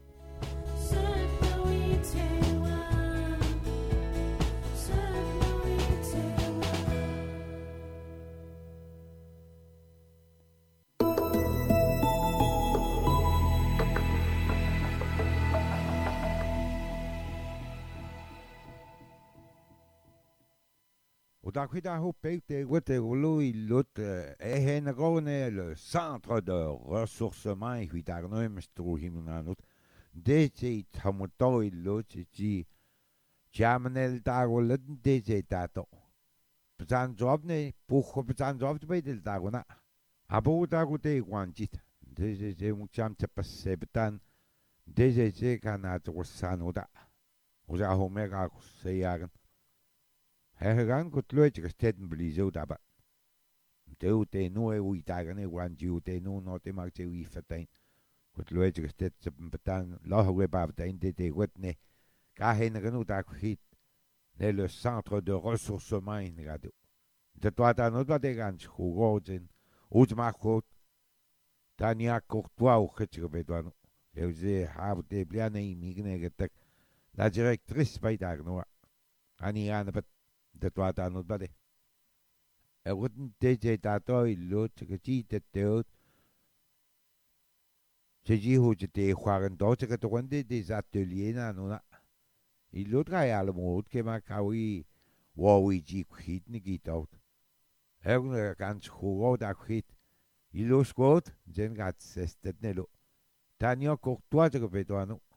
Le centre de ressourcement et huitarnum struhimunanut deci tamutoi loci jamnel dagolet deci tato. Pzan jobne pucho pzan job bei del dagona. Abuta gute guanjit. Deze ze mukcham tepassebetan. Deze ze kana twassanoda. Uza homega seyagan. Hegan gut Leute gesteten blizo daba. Teu te no e uitagane guanju te no no te mag te ui fatain. Gut Leute gesteten betan la howe babetain de de wetne. Ka hengen uta khit. Ne le centre de ressourcement in radio. De toata no da de gans hugozen. Uzma khot. Tania Courtois au Ketchubedouano. Et vous avez des bien aimés, la directrice Baïdagnoa. Ania de toi à notre bade. Et vous n'êtes pas l'autre que tu étais. J'ai dit où j'étais voir d'autres que tu vendais des ateliers. Il l'autre a le mot que ma kawi, wawi ji quit ni git out. Et vous avez ganz hoch da quit. Il l'ose quote, j'ai c'est nelo. Tania Courtois, je vais toi non.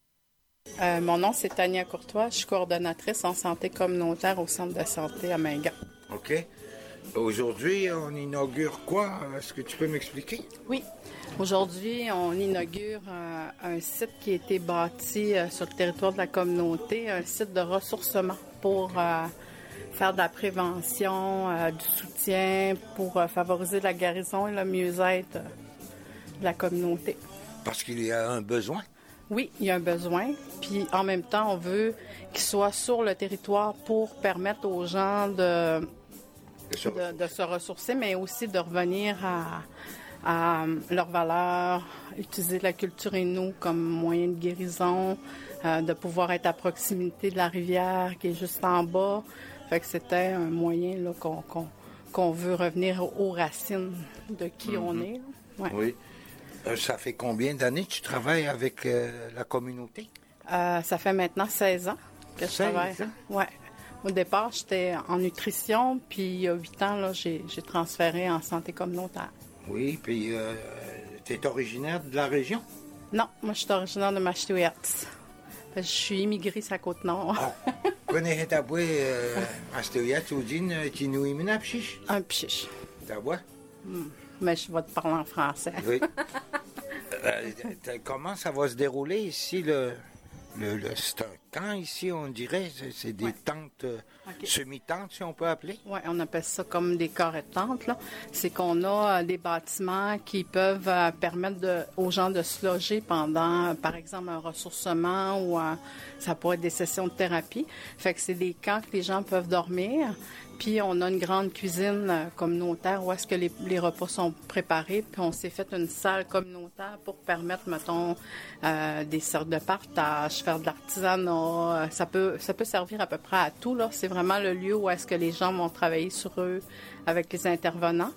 Euh, mon nom, c'est Tania Courtois. Je suis coordonnatrice en santé communautaire au centre de santé à Mingan. OK. Aujourd'hui, on inaugure quoi? Est-ce que tu peux m'expliquer? Oui. Aujourd'hui, on inaugure euh, un site qui a été bâti euh, sur le territoire de la communauté, un site de ressourcement pour euh, faire de la prévention, euh, du soutien, pour euh, favoriser la guérison et le mieux-être euh, de la communauté. Parce qu'il y a un besoin? Oui, il y a un besoin. Puis en même temps, on veut qu'il soit sur le territoire pour permettre aux gens de, de, se, de, de se ressourcer, mais aussi de revenir à, à leurs valeurs, utiliser la culture Innu comme moyen de guérison, euh, de pouvoir être à proximité de la rivière qui est juste en bas. Fait que c'était un moyen là, qu'on, qu'on, qu'on veut revenir aux racines de qui mm-hmm. on est. Ouais. Oui. Euh, ça fait combien d'années que tu travailles avec euh, la communauté? Euh, ça fait maintenant seize ans que je travaille. Ouais. Au départ, j'étais en nutrition, puis il y a huit ans, là, j'ai, j'ai transféré en santé communautaire. Oui, puis euh, tu es originaire de la région? Non, moi je suis originaire de Mashteuiatz. Je suis immigrée sur la Côte-Nord. Oh. Connais-tu ta boue Mashteuiatz ou din tu nous imines un pchiche? Un pchiche. Ta boue? Mm. Mais je vais te parler en français. Oui. euh, comment ça va se dérouler ici, le, le, le c'est un camp ici, on dirait, c'est, c'est des ouais. tentes, euh, okay. semi-tentes, si on peut appeler? Oui, on appelle ça comme des carrés de tentes, là. C'est qu'on a euh, des bâtiments qui peuvent euh, permettre de, aux gens de se loger pendant, euh, par exemple, un ressourcement ou euh, ça pourrait être des sessions de thérapie. Fait que c'est des camps que les gens peuvent dormir. Puis on a une grande cuisine euh, communautaire où est-ce que les, les repas sont préparés. Puis on s'est fait une salle communautaire pour permettre, mettons, euh, des cercles de partage, faire de l'artisanat. Ça peut, ça peut servir à peu près à tout, là. C'est vraiment le lieu où est-ce que les gens vont travailler sur eux avec les intervenants.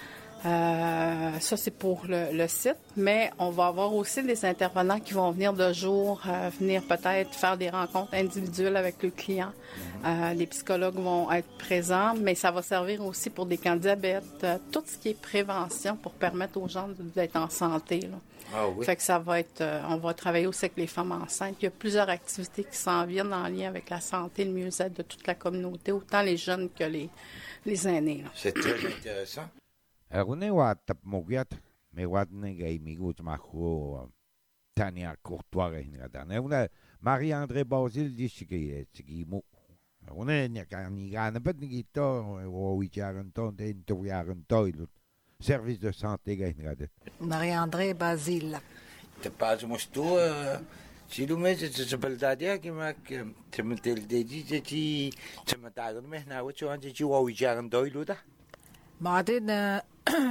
Euh, ça, c'est pour le, le site, mais on va avoir aussi des intervenants qui vont venir de jour, euh, venir peut-être faire des rencontres individuelles avec le client. Euh, les psychologues vont être présents, mais ça va servir aussi pour des cas de diabète, euh, tout ce qui est prévention pour permettre aux gens d'être en santé, là. Ah oui. Fait que ça va être, euh, on va travailler aussi avec les femmes enceintes. Il y a plusieurs activités qui s'en viennent en lien avec la santé et le mieux-être de toute la communauté, autant les jeunes que les, les aînés, là. C'est très intéressant. Erune wa tap mogiat me wat ne gai migu ma ho Tania Courtois hingadan. Erune Marie-André Basile dit que c'est mo. Erune ne kan ni gan bet ni to o wicharan ton den to yaran toilut. Service de santé gai hingadan. Marie-André Basile. Te pas mostu si lu mes se beldadia que ma que te metel de di ti te matagan me na wo chuan ti o wicharan toiluta. Baadin ne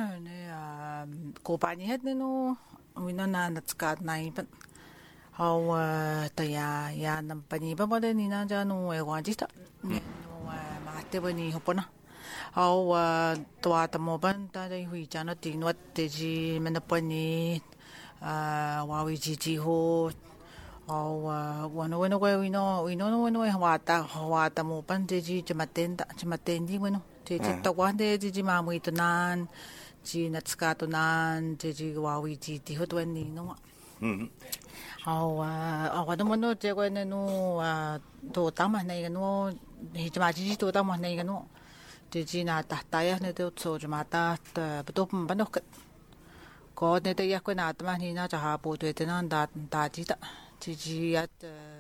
compagnie het no wina na natskat na ipan how taya ya nam pani ba ba ni na janu e wajista no mate bani hopona how twa ta mo ban ta dai hui jana ti no te ji men pani wa wi ji ji ho how wano wano ko wino wino no wano wa ta wa ta mo ban te ji chamaten ta chamaten di wano te te tawa de ji ma mu itunan ji natskatunan te ji wa wi ji ti hot wen ni no Mhm. Au au da mo no te ko ne no to ta ma nei no ni ma ji to ta ma nei no Tiji na tahtaya ne te utso jumata betul banok. Kau ne te ya kau na teman ni na cahap tu te na da da cita. Tiji at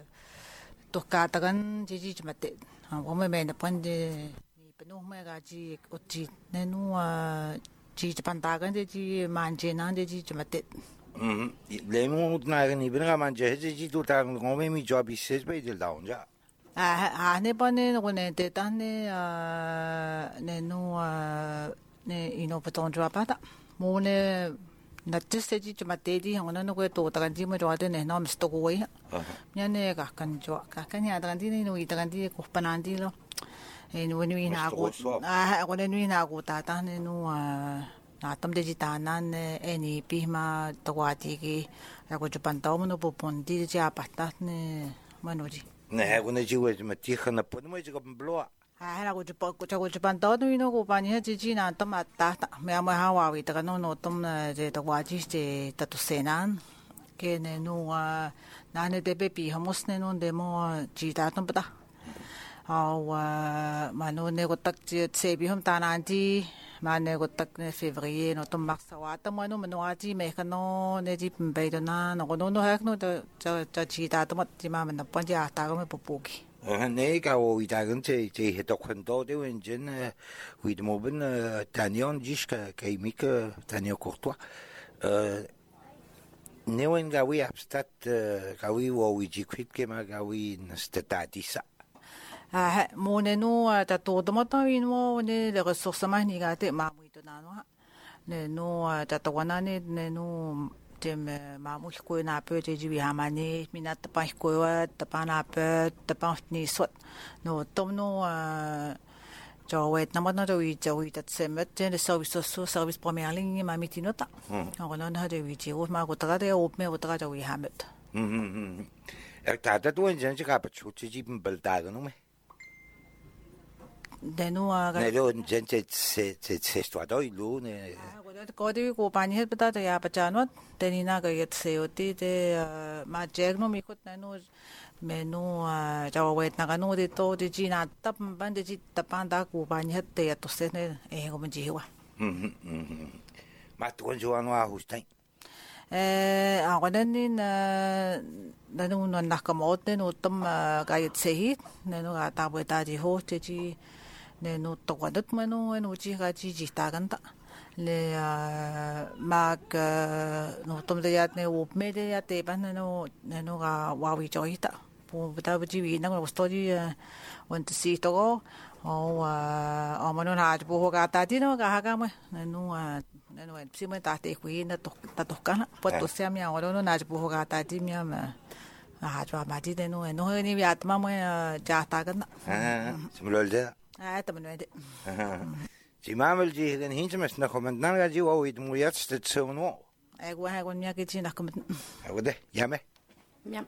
tu katakan tiji jumate. Kau me me depan de ni penuh me gaji uci ne nu tiji pantakan tiji manje na tiji jumate. Hmm. Lemu utna ni benar manje tiji tu tak kau me mi job isesไปเดี๋ยวดาวจ้ะ Ah, ne bane no ne te tane ne no ne ino paton jwa pata. Mo ne na tse ji chma te di ngona no ko to ta kan ji mo jwa de ne no sto ko ya. Nya ne ka kan jwa ka kan ya ta kan di no i ta kan di ko panan di lo. E no ni na ko ah ko ne ni na ko ta ta ne no na tam de ji ta nan e ni pi ma to wa ti ki ya ko pan ta mo no po pon di ja pata ne mo no ji. Nè, con này chưa về mà tiếc hơn là bốn mươi chỉ có blo. À, là cô chụp cô chụp chụp bản đồ nó nó cô bạn nhớ chỉ chỉ là tấm mặt ta mẹ mẹ hoa hoa vì ta cái nó nó tấm là cái ta qua chỉ cái ta tu sen an cái này nó à na này để bé bị hâm mộ này nó để mà chỉ ta tấm bata. Ào mà nó này có tắc chỉ sẽ bị hâm ta nan chỉ mà này có tắc này February nó tấm mắc sao tấm mà nó mình nói chỉ mấy cái nó này chỉ bây giờ na nó có nó nó hết nó cho cho chỉ ta tấm chỉ mà mình tập quan chỉ ta có mấy bộ bộ kì. Này cái hồi ta cũng chỉ chỉ hết đọc很多的文章，为什么我们谈样就是个个米个谈样国多，呃，你问个为 abstract 个为我为只 quit 个嘛个为 statista。 Ah, mo ne no ta to to mata win mo ne le ressources ma ni ga te ma mu to na no ne no ta to wana ne ne no te ma mu ko na pe te ji ha ma ne mi na ta pa ko wa ta pa na pe ta pa ni so no tom no cho wet na mo na wi cho wi ta se met te service so service première ligne ma mi ti no ta no no na de wi ji o ma ko ta de o me o ta ja wi ha met hm hm hm ta ta to en ji ka pa chu ji bel ta no me de nu a ne lo gente se se se sto doi lu ne ko de ko pani het pata ta ya pacha no te ni na ga yet se oti te ma jeg no mi kot na no me no ja wet na ga no de to de ji na tap ban de ji tapan da ko pani het te to se ne e ko mi ji wa hm hm ma to jo no a hustain eh a ko den na na no na ka mo te no tom ga yet se hit ne no ga ta bo ta ji ho te ji ne no to wa dat ma no no ji ga ji ji ta gan ta le mag no tom de yat ne wo me de yat te ban no ne no ga wa wi jo ita po ta ji wi na ko sto ji want to see to go o o ma no na po ga ta ti no ga ha ga ma ne no ne no si ma ta te ku na to ta to kana po to se mi a o no na po ga ta ti mi ma a jo ma ti de no no ni wi at ma ma ja ta ga na ah simulol de ah ta ma no de si mamel ji den hintemes na kommen na ga ji o it mu jetzt det so no ai go ha go mi ga ji na kommen ai de ya me ja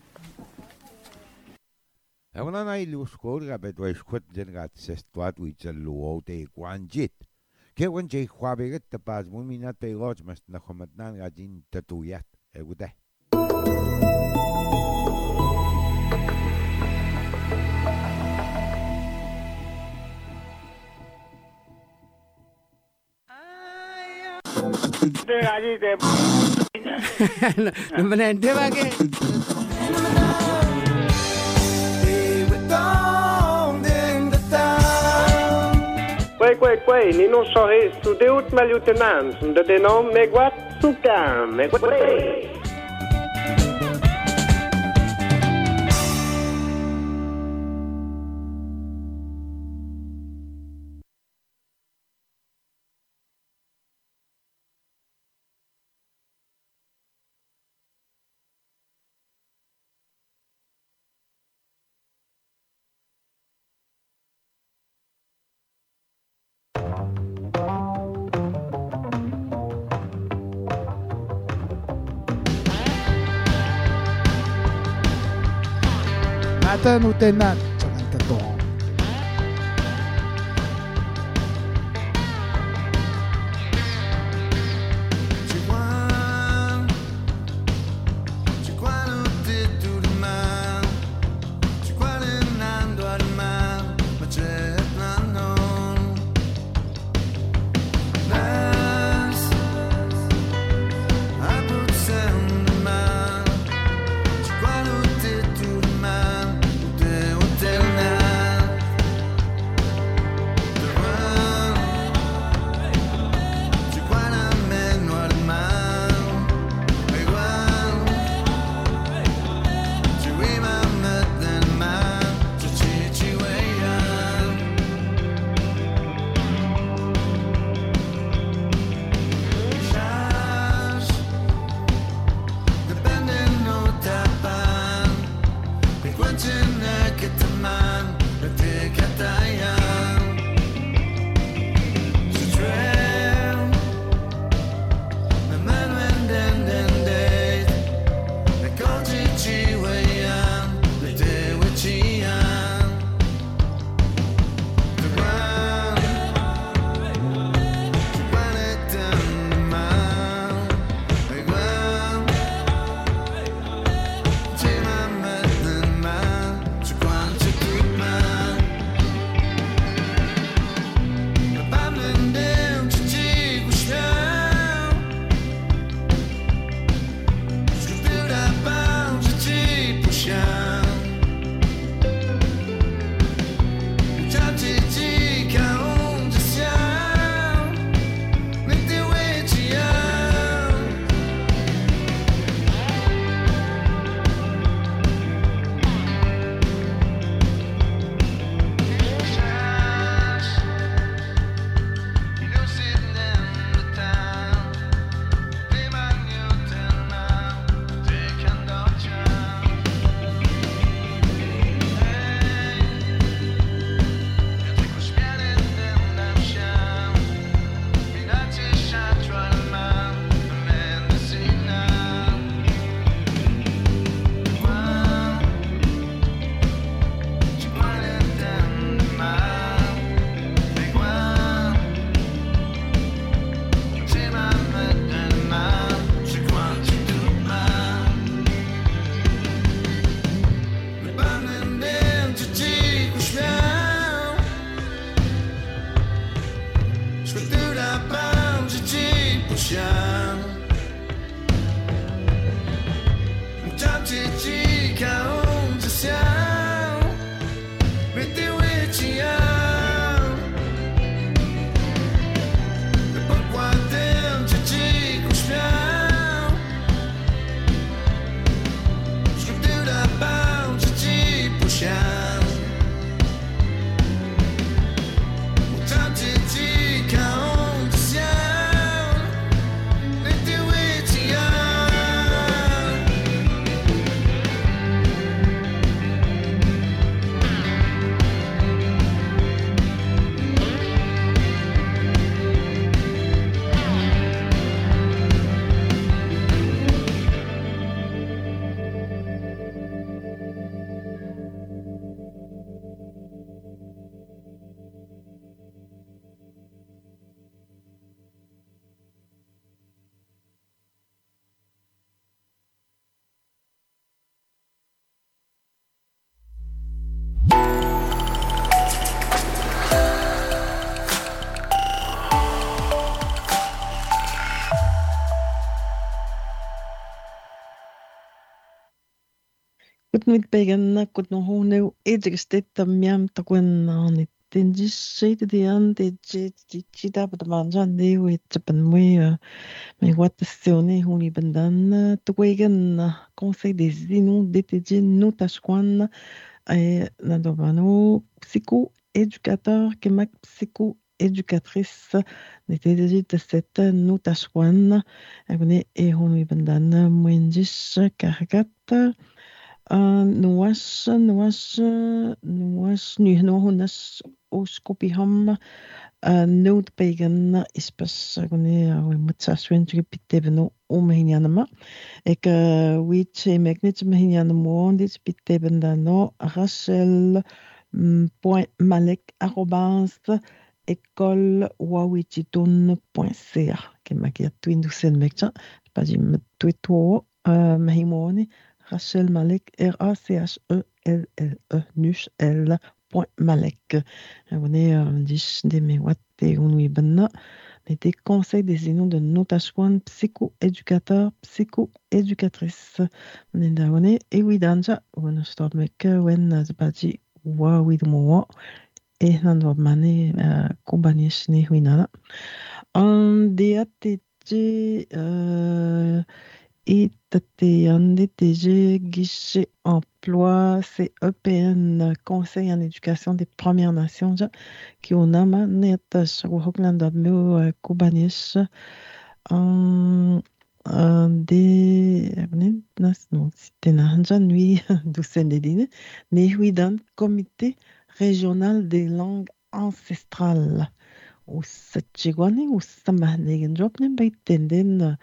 Ewan na ilu skol ga bet wais kwat den ga ses twat wi zel lo te kwanjit ke wan je khwabe get ta pas mu mi na te loj mas na kommen na ga jin tatuyat ai go de Number nine, Devage. Quay quay quay, ni non sorry, su deut ma lieutenant, de de nom me guat su cam, me quay. Nata no tenant, chanta to. Ci guardando al mare, ma c'è l'anno puxar. Tanti onde se meteu e tinha pourquoi dentro de cuspiar escuteu da pau de te puxar o tanto de onde se meteu e tinha. Kut mit pegana kut no honeu edristetta miam takwen on tendis de an de chita patmanjan de wit panwe me watastione honi bandan twegen conseil des inons d'étudier nous tashkwan et nadovano psycho éducateur kemak psycho éducatrice d'étudier de cette nous tashkwan et honi bandan moindis kargat nuas nuas nuas nu no hunas oskopiham nood pagan ispas gone we mutsaswen tripitevno omhinyanama ek which magnet mhinyanamo dit pitevndano rachel point malek arrobas école wawichiton point c a que makia twindu sen mekcha pas di twito mahimoni Rachel Malek, R A C H E L L E, Nush L, point Malek. On est dix des méwatt et on y banna. Des conseils des inons de notashwan, psycho-éducateur, psycho-éducatrice. On est d'aone et oui danja, on a stop make when zbaji wa with mo et nan va mané kombanish ni winana. On D A T G euh et T N D T G, guichet emploi, C E P N, Conseil en éducation des Premières Nations, qui on a mané sur Hochland d'Abmeo Kobanish, en des, non, c'était Nanja Nui, douzaine de dîner, Nehuidan, Comité régional des langues ancestrales. Ou Satchigwani, ou Samahanegan Jopnen, Baitenden,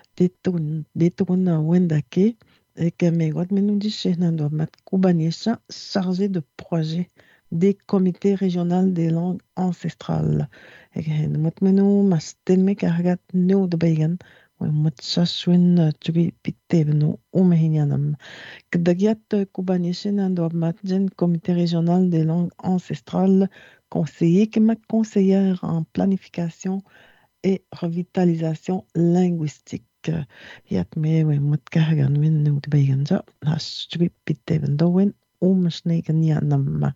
détourne Wendake et que mes gars nous disent chez Nando Mat Kubanisha chargé de projet des comités régionaux des langues ancestrales et que nous mettons masten me cargat no de bayan ou mutshashwin tubi pitevno umhinyanam que dagiat Kubanisha Nando Mat gen comité régional des langues ancestrales conseiller que ma conseillère en planification et revitalisation linguistique. Yat me we mut kagan win nu de baganja has trip piteven dowen om sneken ya nam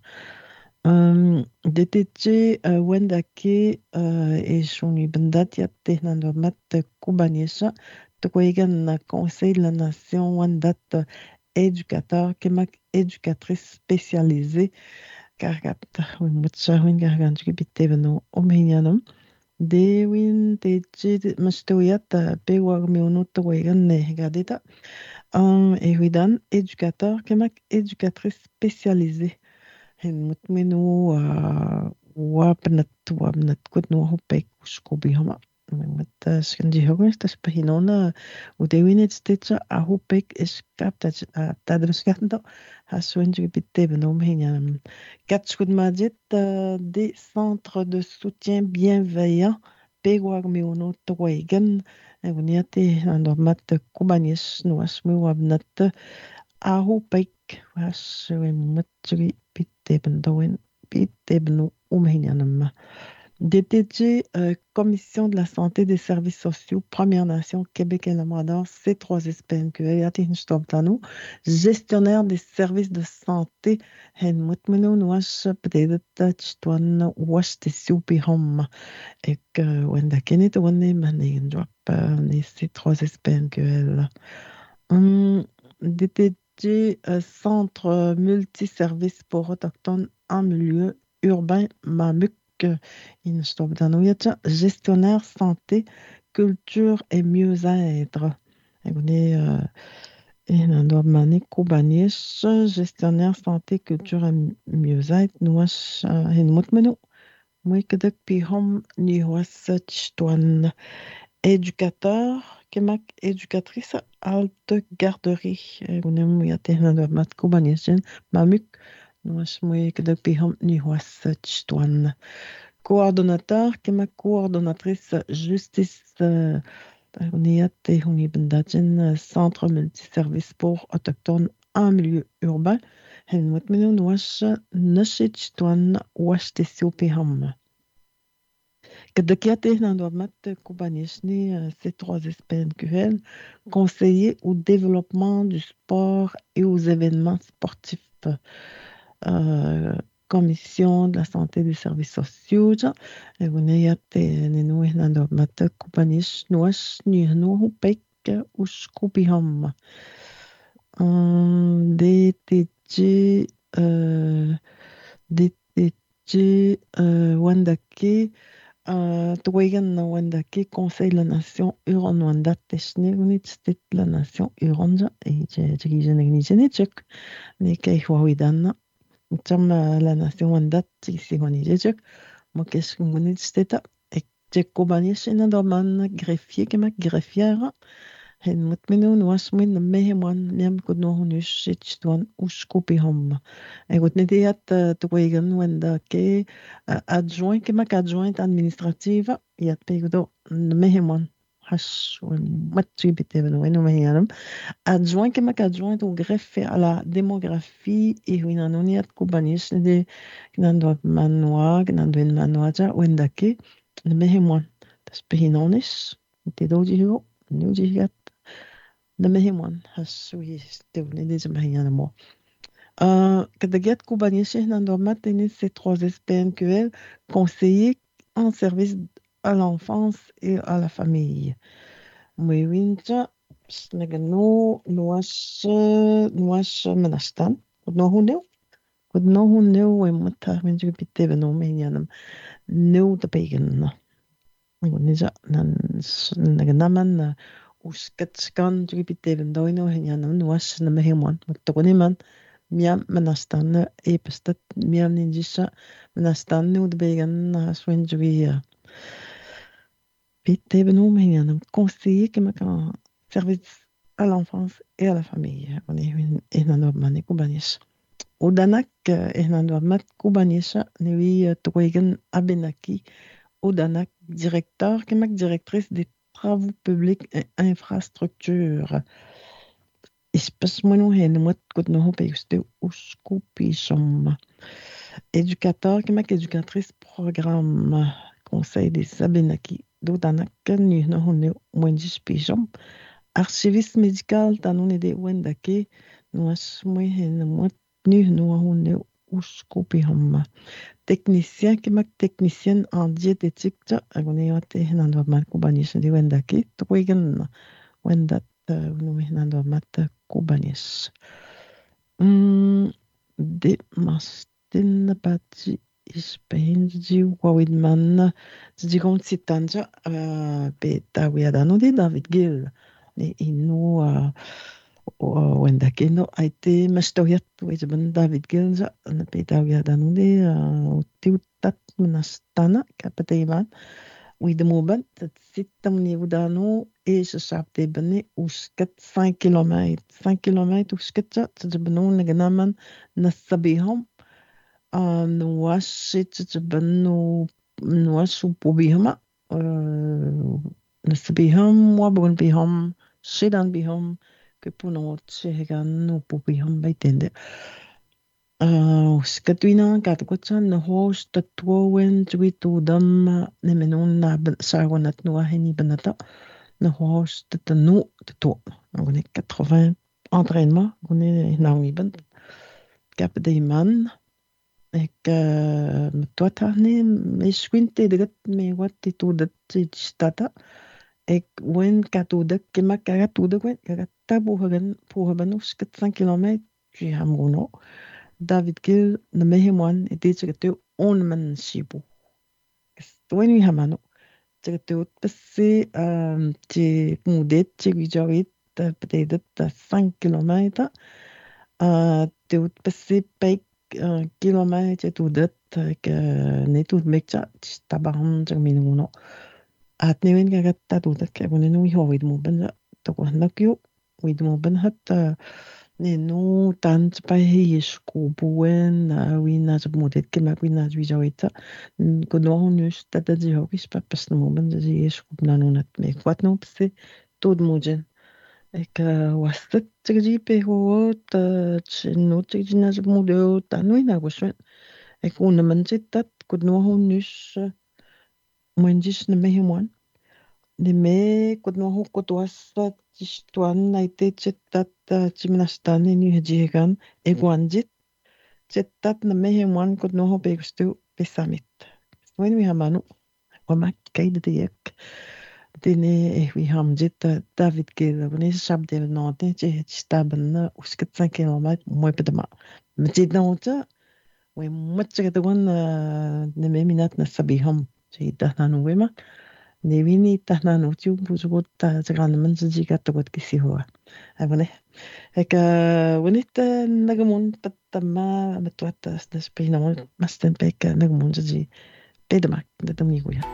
um D T G wendake e shoni bandat ya tehnan mat kubanisha to kwegen conseil de la nation wendat éducateur kemak éducatrice spécialisée kargat we mut shawin kargan trip piteven om hinyanam Dewin Teji Mastoyat Pewar Mionoto Wegane Gadeta en Ewidan éducateur kemak éducatrice spécialisée hen mutmenu wabnat wabnat kutno hopek skobihama met skandi hogens tas pahinona u Dewin Teja a hopek eskapta tadreskatndo haswenju bittebenom hinyanam Katskut Madjet des centres de soutien bienveillant Pewar Miono Toegen Evniate Andomat Kubanis Nuasmu Wabnat a hopek was matri bittebendoen bittebnu umhinyanam D T G, euh, Commission de la santé des services sociaux, Première Nation, Québec et Labrador, C trois S P N Q L, Yatinstobtano, gestionnaire des services de santé, Helmut Menu, Wash, Pedeta, Chitwan, Wash, Tessupi Hom, et que Wenda Kenneth, Wende, Mané, Drop, C trois S P N Q L. Hum, D T G, euh, Centre multiservice pour autochtones en milieu urbain, Mamuk, gestionnaire santé, culture et mieux-être. On est gestionnaire santé, culture et mieux-être. Nous avons éducateur, kemak éducatrice, halte garderie. On est mamuk. Coordonnateur, qui est ma coordonnatrice justice, euh, centre multiservice pour autochtones en milieu urbain. Helmut Menu, Wash, Nashitwan, Wash, Tessioupiham. Kadakiate, Nandomat, Kubanishni, C trois S P N Q L, conseiller au développement du sport et aux événements sportifs. Euh, Commission de la santé des services sociaux. Et on est à Ténénou et Nandomata, Kupanish, Nouash, Nuhnou, Pek, Ushkupiham. D T G, D T G, Wandake, Twagan Wandake, Conseil de la Nation Huron Wanda, Techne, Unité de la Nation Huron, et Jigijane Genetic, Nekei Huawidana. Tam la nation Wanda, ici on est déjà, moi qu'est-ce qu'on connaît de cet état, et j'ai compagnie chez Nadoman, greffier, qui m'a greffière, et nous mettons nous assumer le meilleur niam que nous on chez Chitwan ou Scopihom. Et vous n'êtes pas de Wagan Wanda qui adjoint, qui m'a adjointe administrative, il y a pas de le meilleur hash matri biteven wenu mayanam adjoint que ma adjoint au greffe à la démographie et winanoniat kubanis de gnando manwa gnando en manwaja wendake le mehemwan das behinonis te doji ho nujiat le mehemwan has wi stevne de mayanam mo euh kadagat kubanis gnando mateni C trois S P N Q L conseiller en service à l'enfance et à la famille. Oui, winter, snagano, noas, noas manastan, no huneu, could no huneu, and what time you repeat the nominianum, no the pagan. Nisa, Naganaman, Usketskan, to repeat the doino, and noas the mehiman, but the woman, miam manastan, apestat, miam ninjisa, manastan, no the pagan, swingery. Puis, nous, un conseiller qui m'a service à l'enfance et à la famille. On est une normale kubanis. Au Danak, une normale kubanis, nous avons Abenaki, au Danak, directeur, qui m'a directrice des travaux publics et infrastructures. Espèce moi nous hen moi que nous payste uskupisom. Éducateur, qui m'a éducatrice programme, conseil des Abenaki. Dodanak nu no hunne wenjis pijam archiviste médical tanone de wendake no asmoi hen mot nu no hunne uskopiham technicien qui mak technicien en diététique agoneote hen normal kubanis de wendake toigen wendat no hen normal kubanis mm de mastin pati Ispenji Wawidman, Zigon Sitanja, Beta Wiadano de David Gill, et Inu Wendakeno a été Mastoyat, Wisban David Gill, Beta Wiadano de Tiutat Nastana, Capataiman, with the movement, Sitam Niudano, et ce chapte bene, ou skat cinq kilomètres, cinq kilomètres, ou sketcha, Tjabanon, Naganaman, Nasabiham. نواش تتبنو نواش بوبيهما نسبيهم وبون بيهم شيدان بيهم كبونو تشيغان وبوبيهم بيتند Skatuina katakwatsan na host tatwowen tuitu dam nemenun na sarwanat noa heni banata na host tatanu tato. On est quatre-vingts entraînements, on est naomi ban cap de man ek toi tane me swinte de me wat tu dat stata ek wen katu de kema katu de wen kata buhagan buhabanus kat cinq kilomètres tu hamruno David Gill na mehemwan e dit sig tu on man sibu. When we hamano sig tu pesse um ti mudet ti vijorit peut-être cinq kilomètres uh tu pesse pe kilomètres tu det que ne tu mekcha tabahan terminuno. At neven gata tu det ke wonen we hoid mo ben to nakyo we mo ben hat Nenu tant pa heies kubuen we na zo modet ke mak we na vijoita kono nus tata di hokis pa pas no moment de heies kub na no nat me wat no pse tod mojen ek wastat tigi pe ho ta no tigi na zo modo ta no na goswen ek un man tat kono nus monjis na mehemwan de me kono ho kotwasat Tuan na ite cetat ciminastan ini hajigan egwanjit cetat na mehemwan kot noho begustu pesamit. When we hamanu wamak kaide diek dine eh we hamjit David Gill when is shabdel note che staben usket cinq kilomètres moi pedama. Mjid nota we mutse de wan ne meminat na sabiham che dahnan wema Nevini tahna no tiu buzugot ta zagan man ziga togot kisi hoa. Avane. Ek wanit nagamun patama matwat snas pina mo masten pek nagamun zi pedamak dadami guya.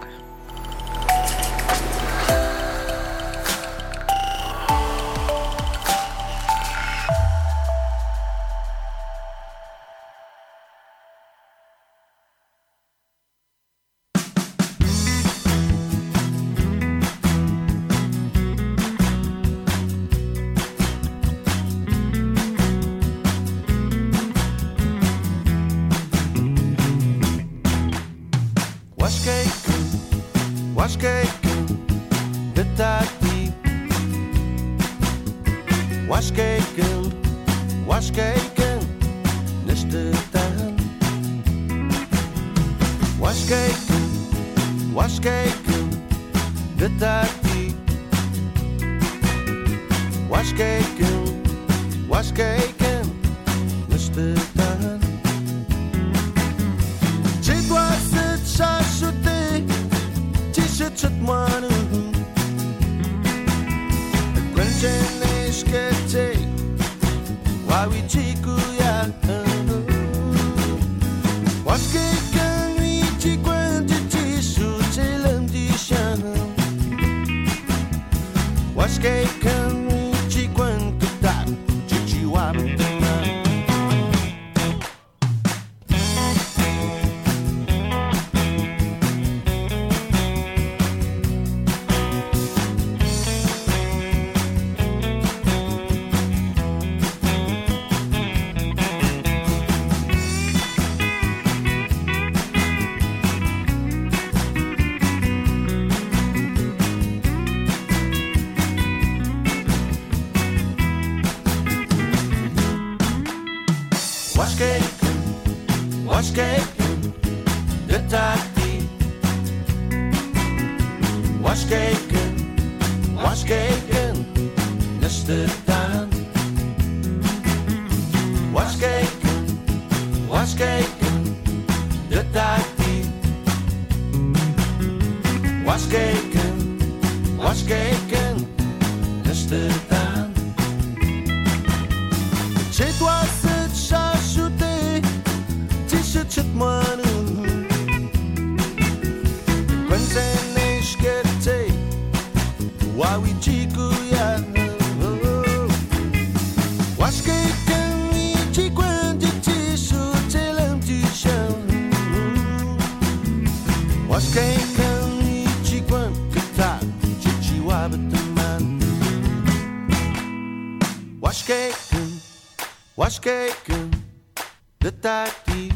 de tati.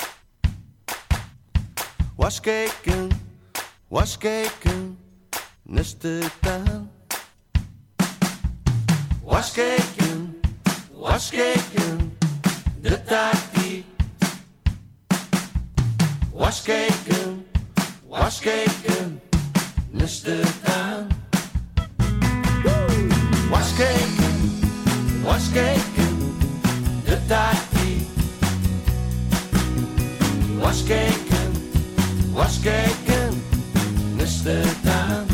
Was kijken, was kijken, neste taan. Was kijken, was kijken, de tati. Was kijken, was kijken, neste taan. Was kijken, was kijken, de tati. Was kijken, was kijken, neste taan.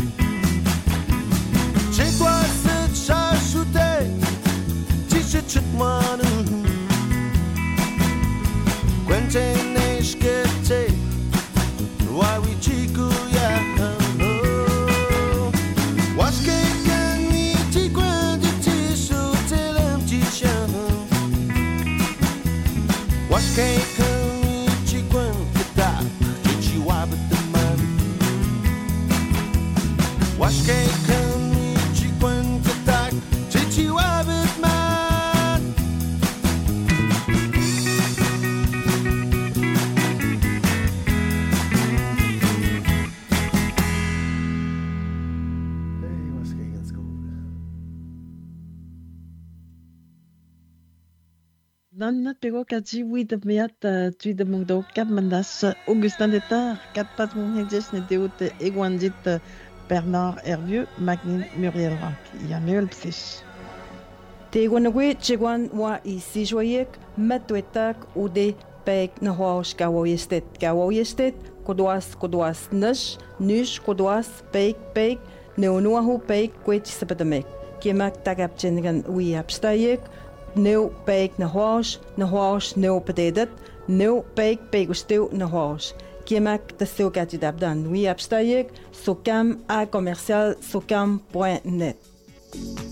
C'est quoi cette chachoute, si je te demande, quand t'es né, je t'ai, why we chico ya. Was kijken, niet die grand, het is zo til hem die chien. Was kijken, niet die grand, het daar, dit je wabbet de man. Was kijken, niet die grand, het daar, dit je wabbet man. Nan pego kati oui de miat tu de mundo cap mandas Augustin Détard cap pat mon hedges ne deut egwandit Bernard Hervieux Magnin Muriel Rock Yanuel Psis Te gwanwe chegwan wa I si joyek matwetak ou de pek na hoos gawoyestet gawoyestet kodoas kodoas nush nush kodoas pek pek neonuahu pek kwet sabademek kemak tagap chengan wi abstayek Neu peik na hoos, na hoos, neu pededet, neu peik peik ustiu na hoos. Kiemak de seu gadget abdan. Oui, abstayek, sokam a commercial sokam point net.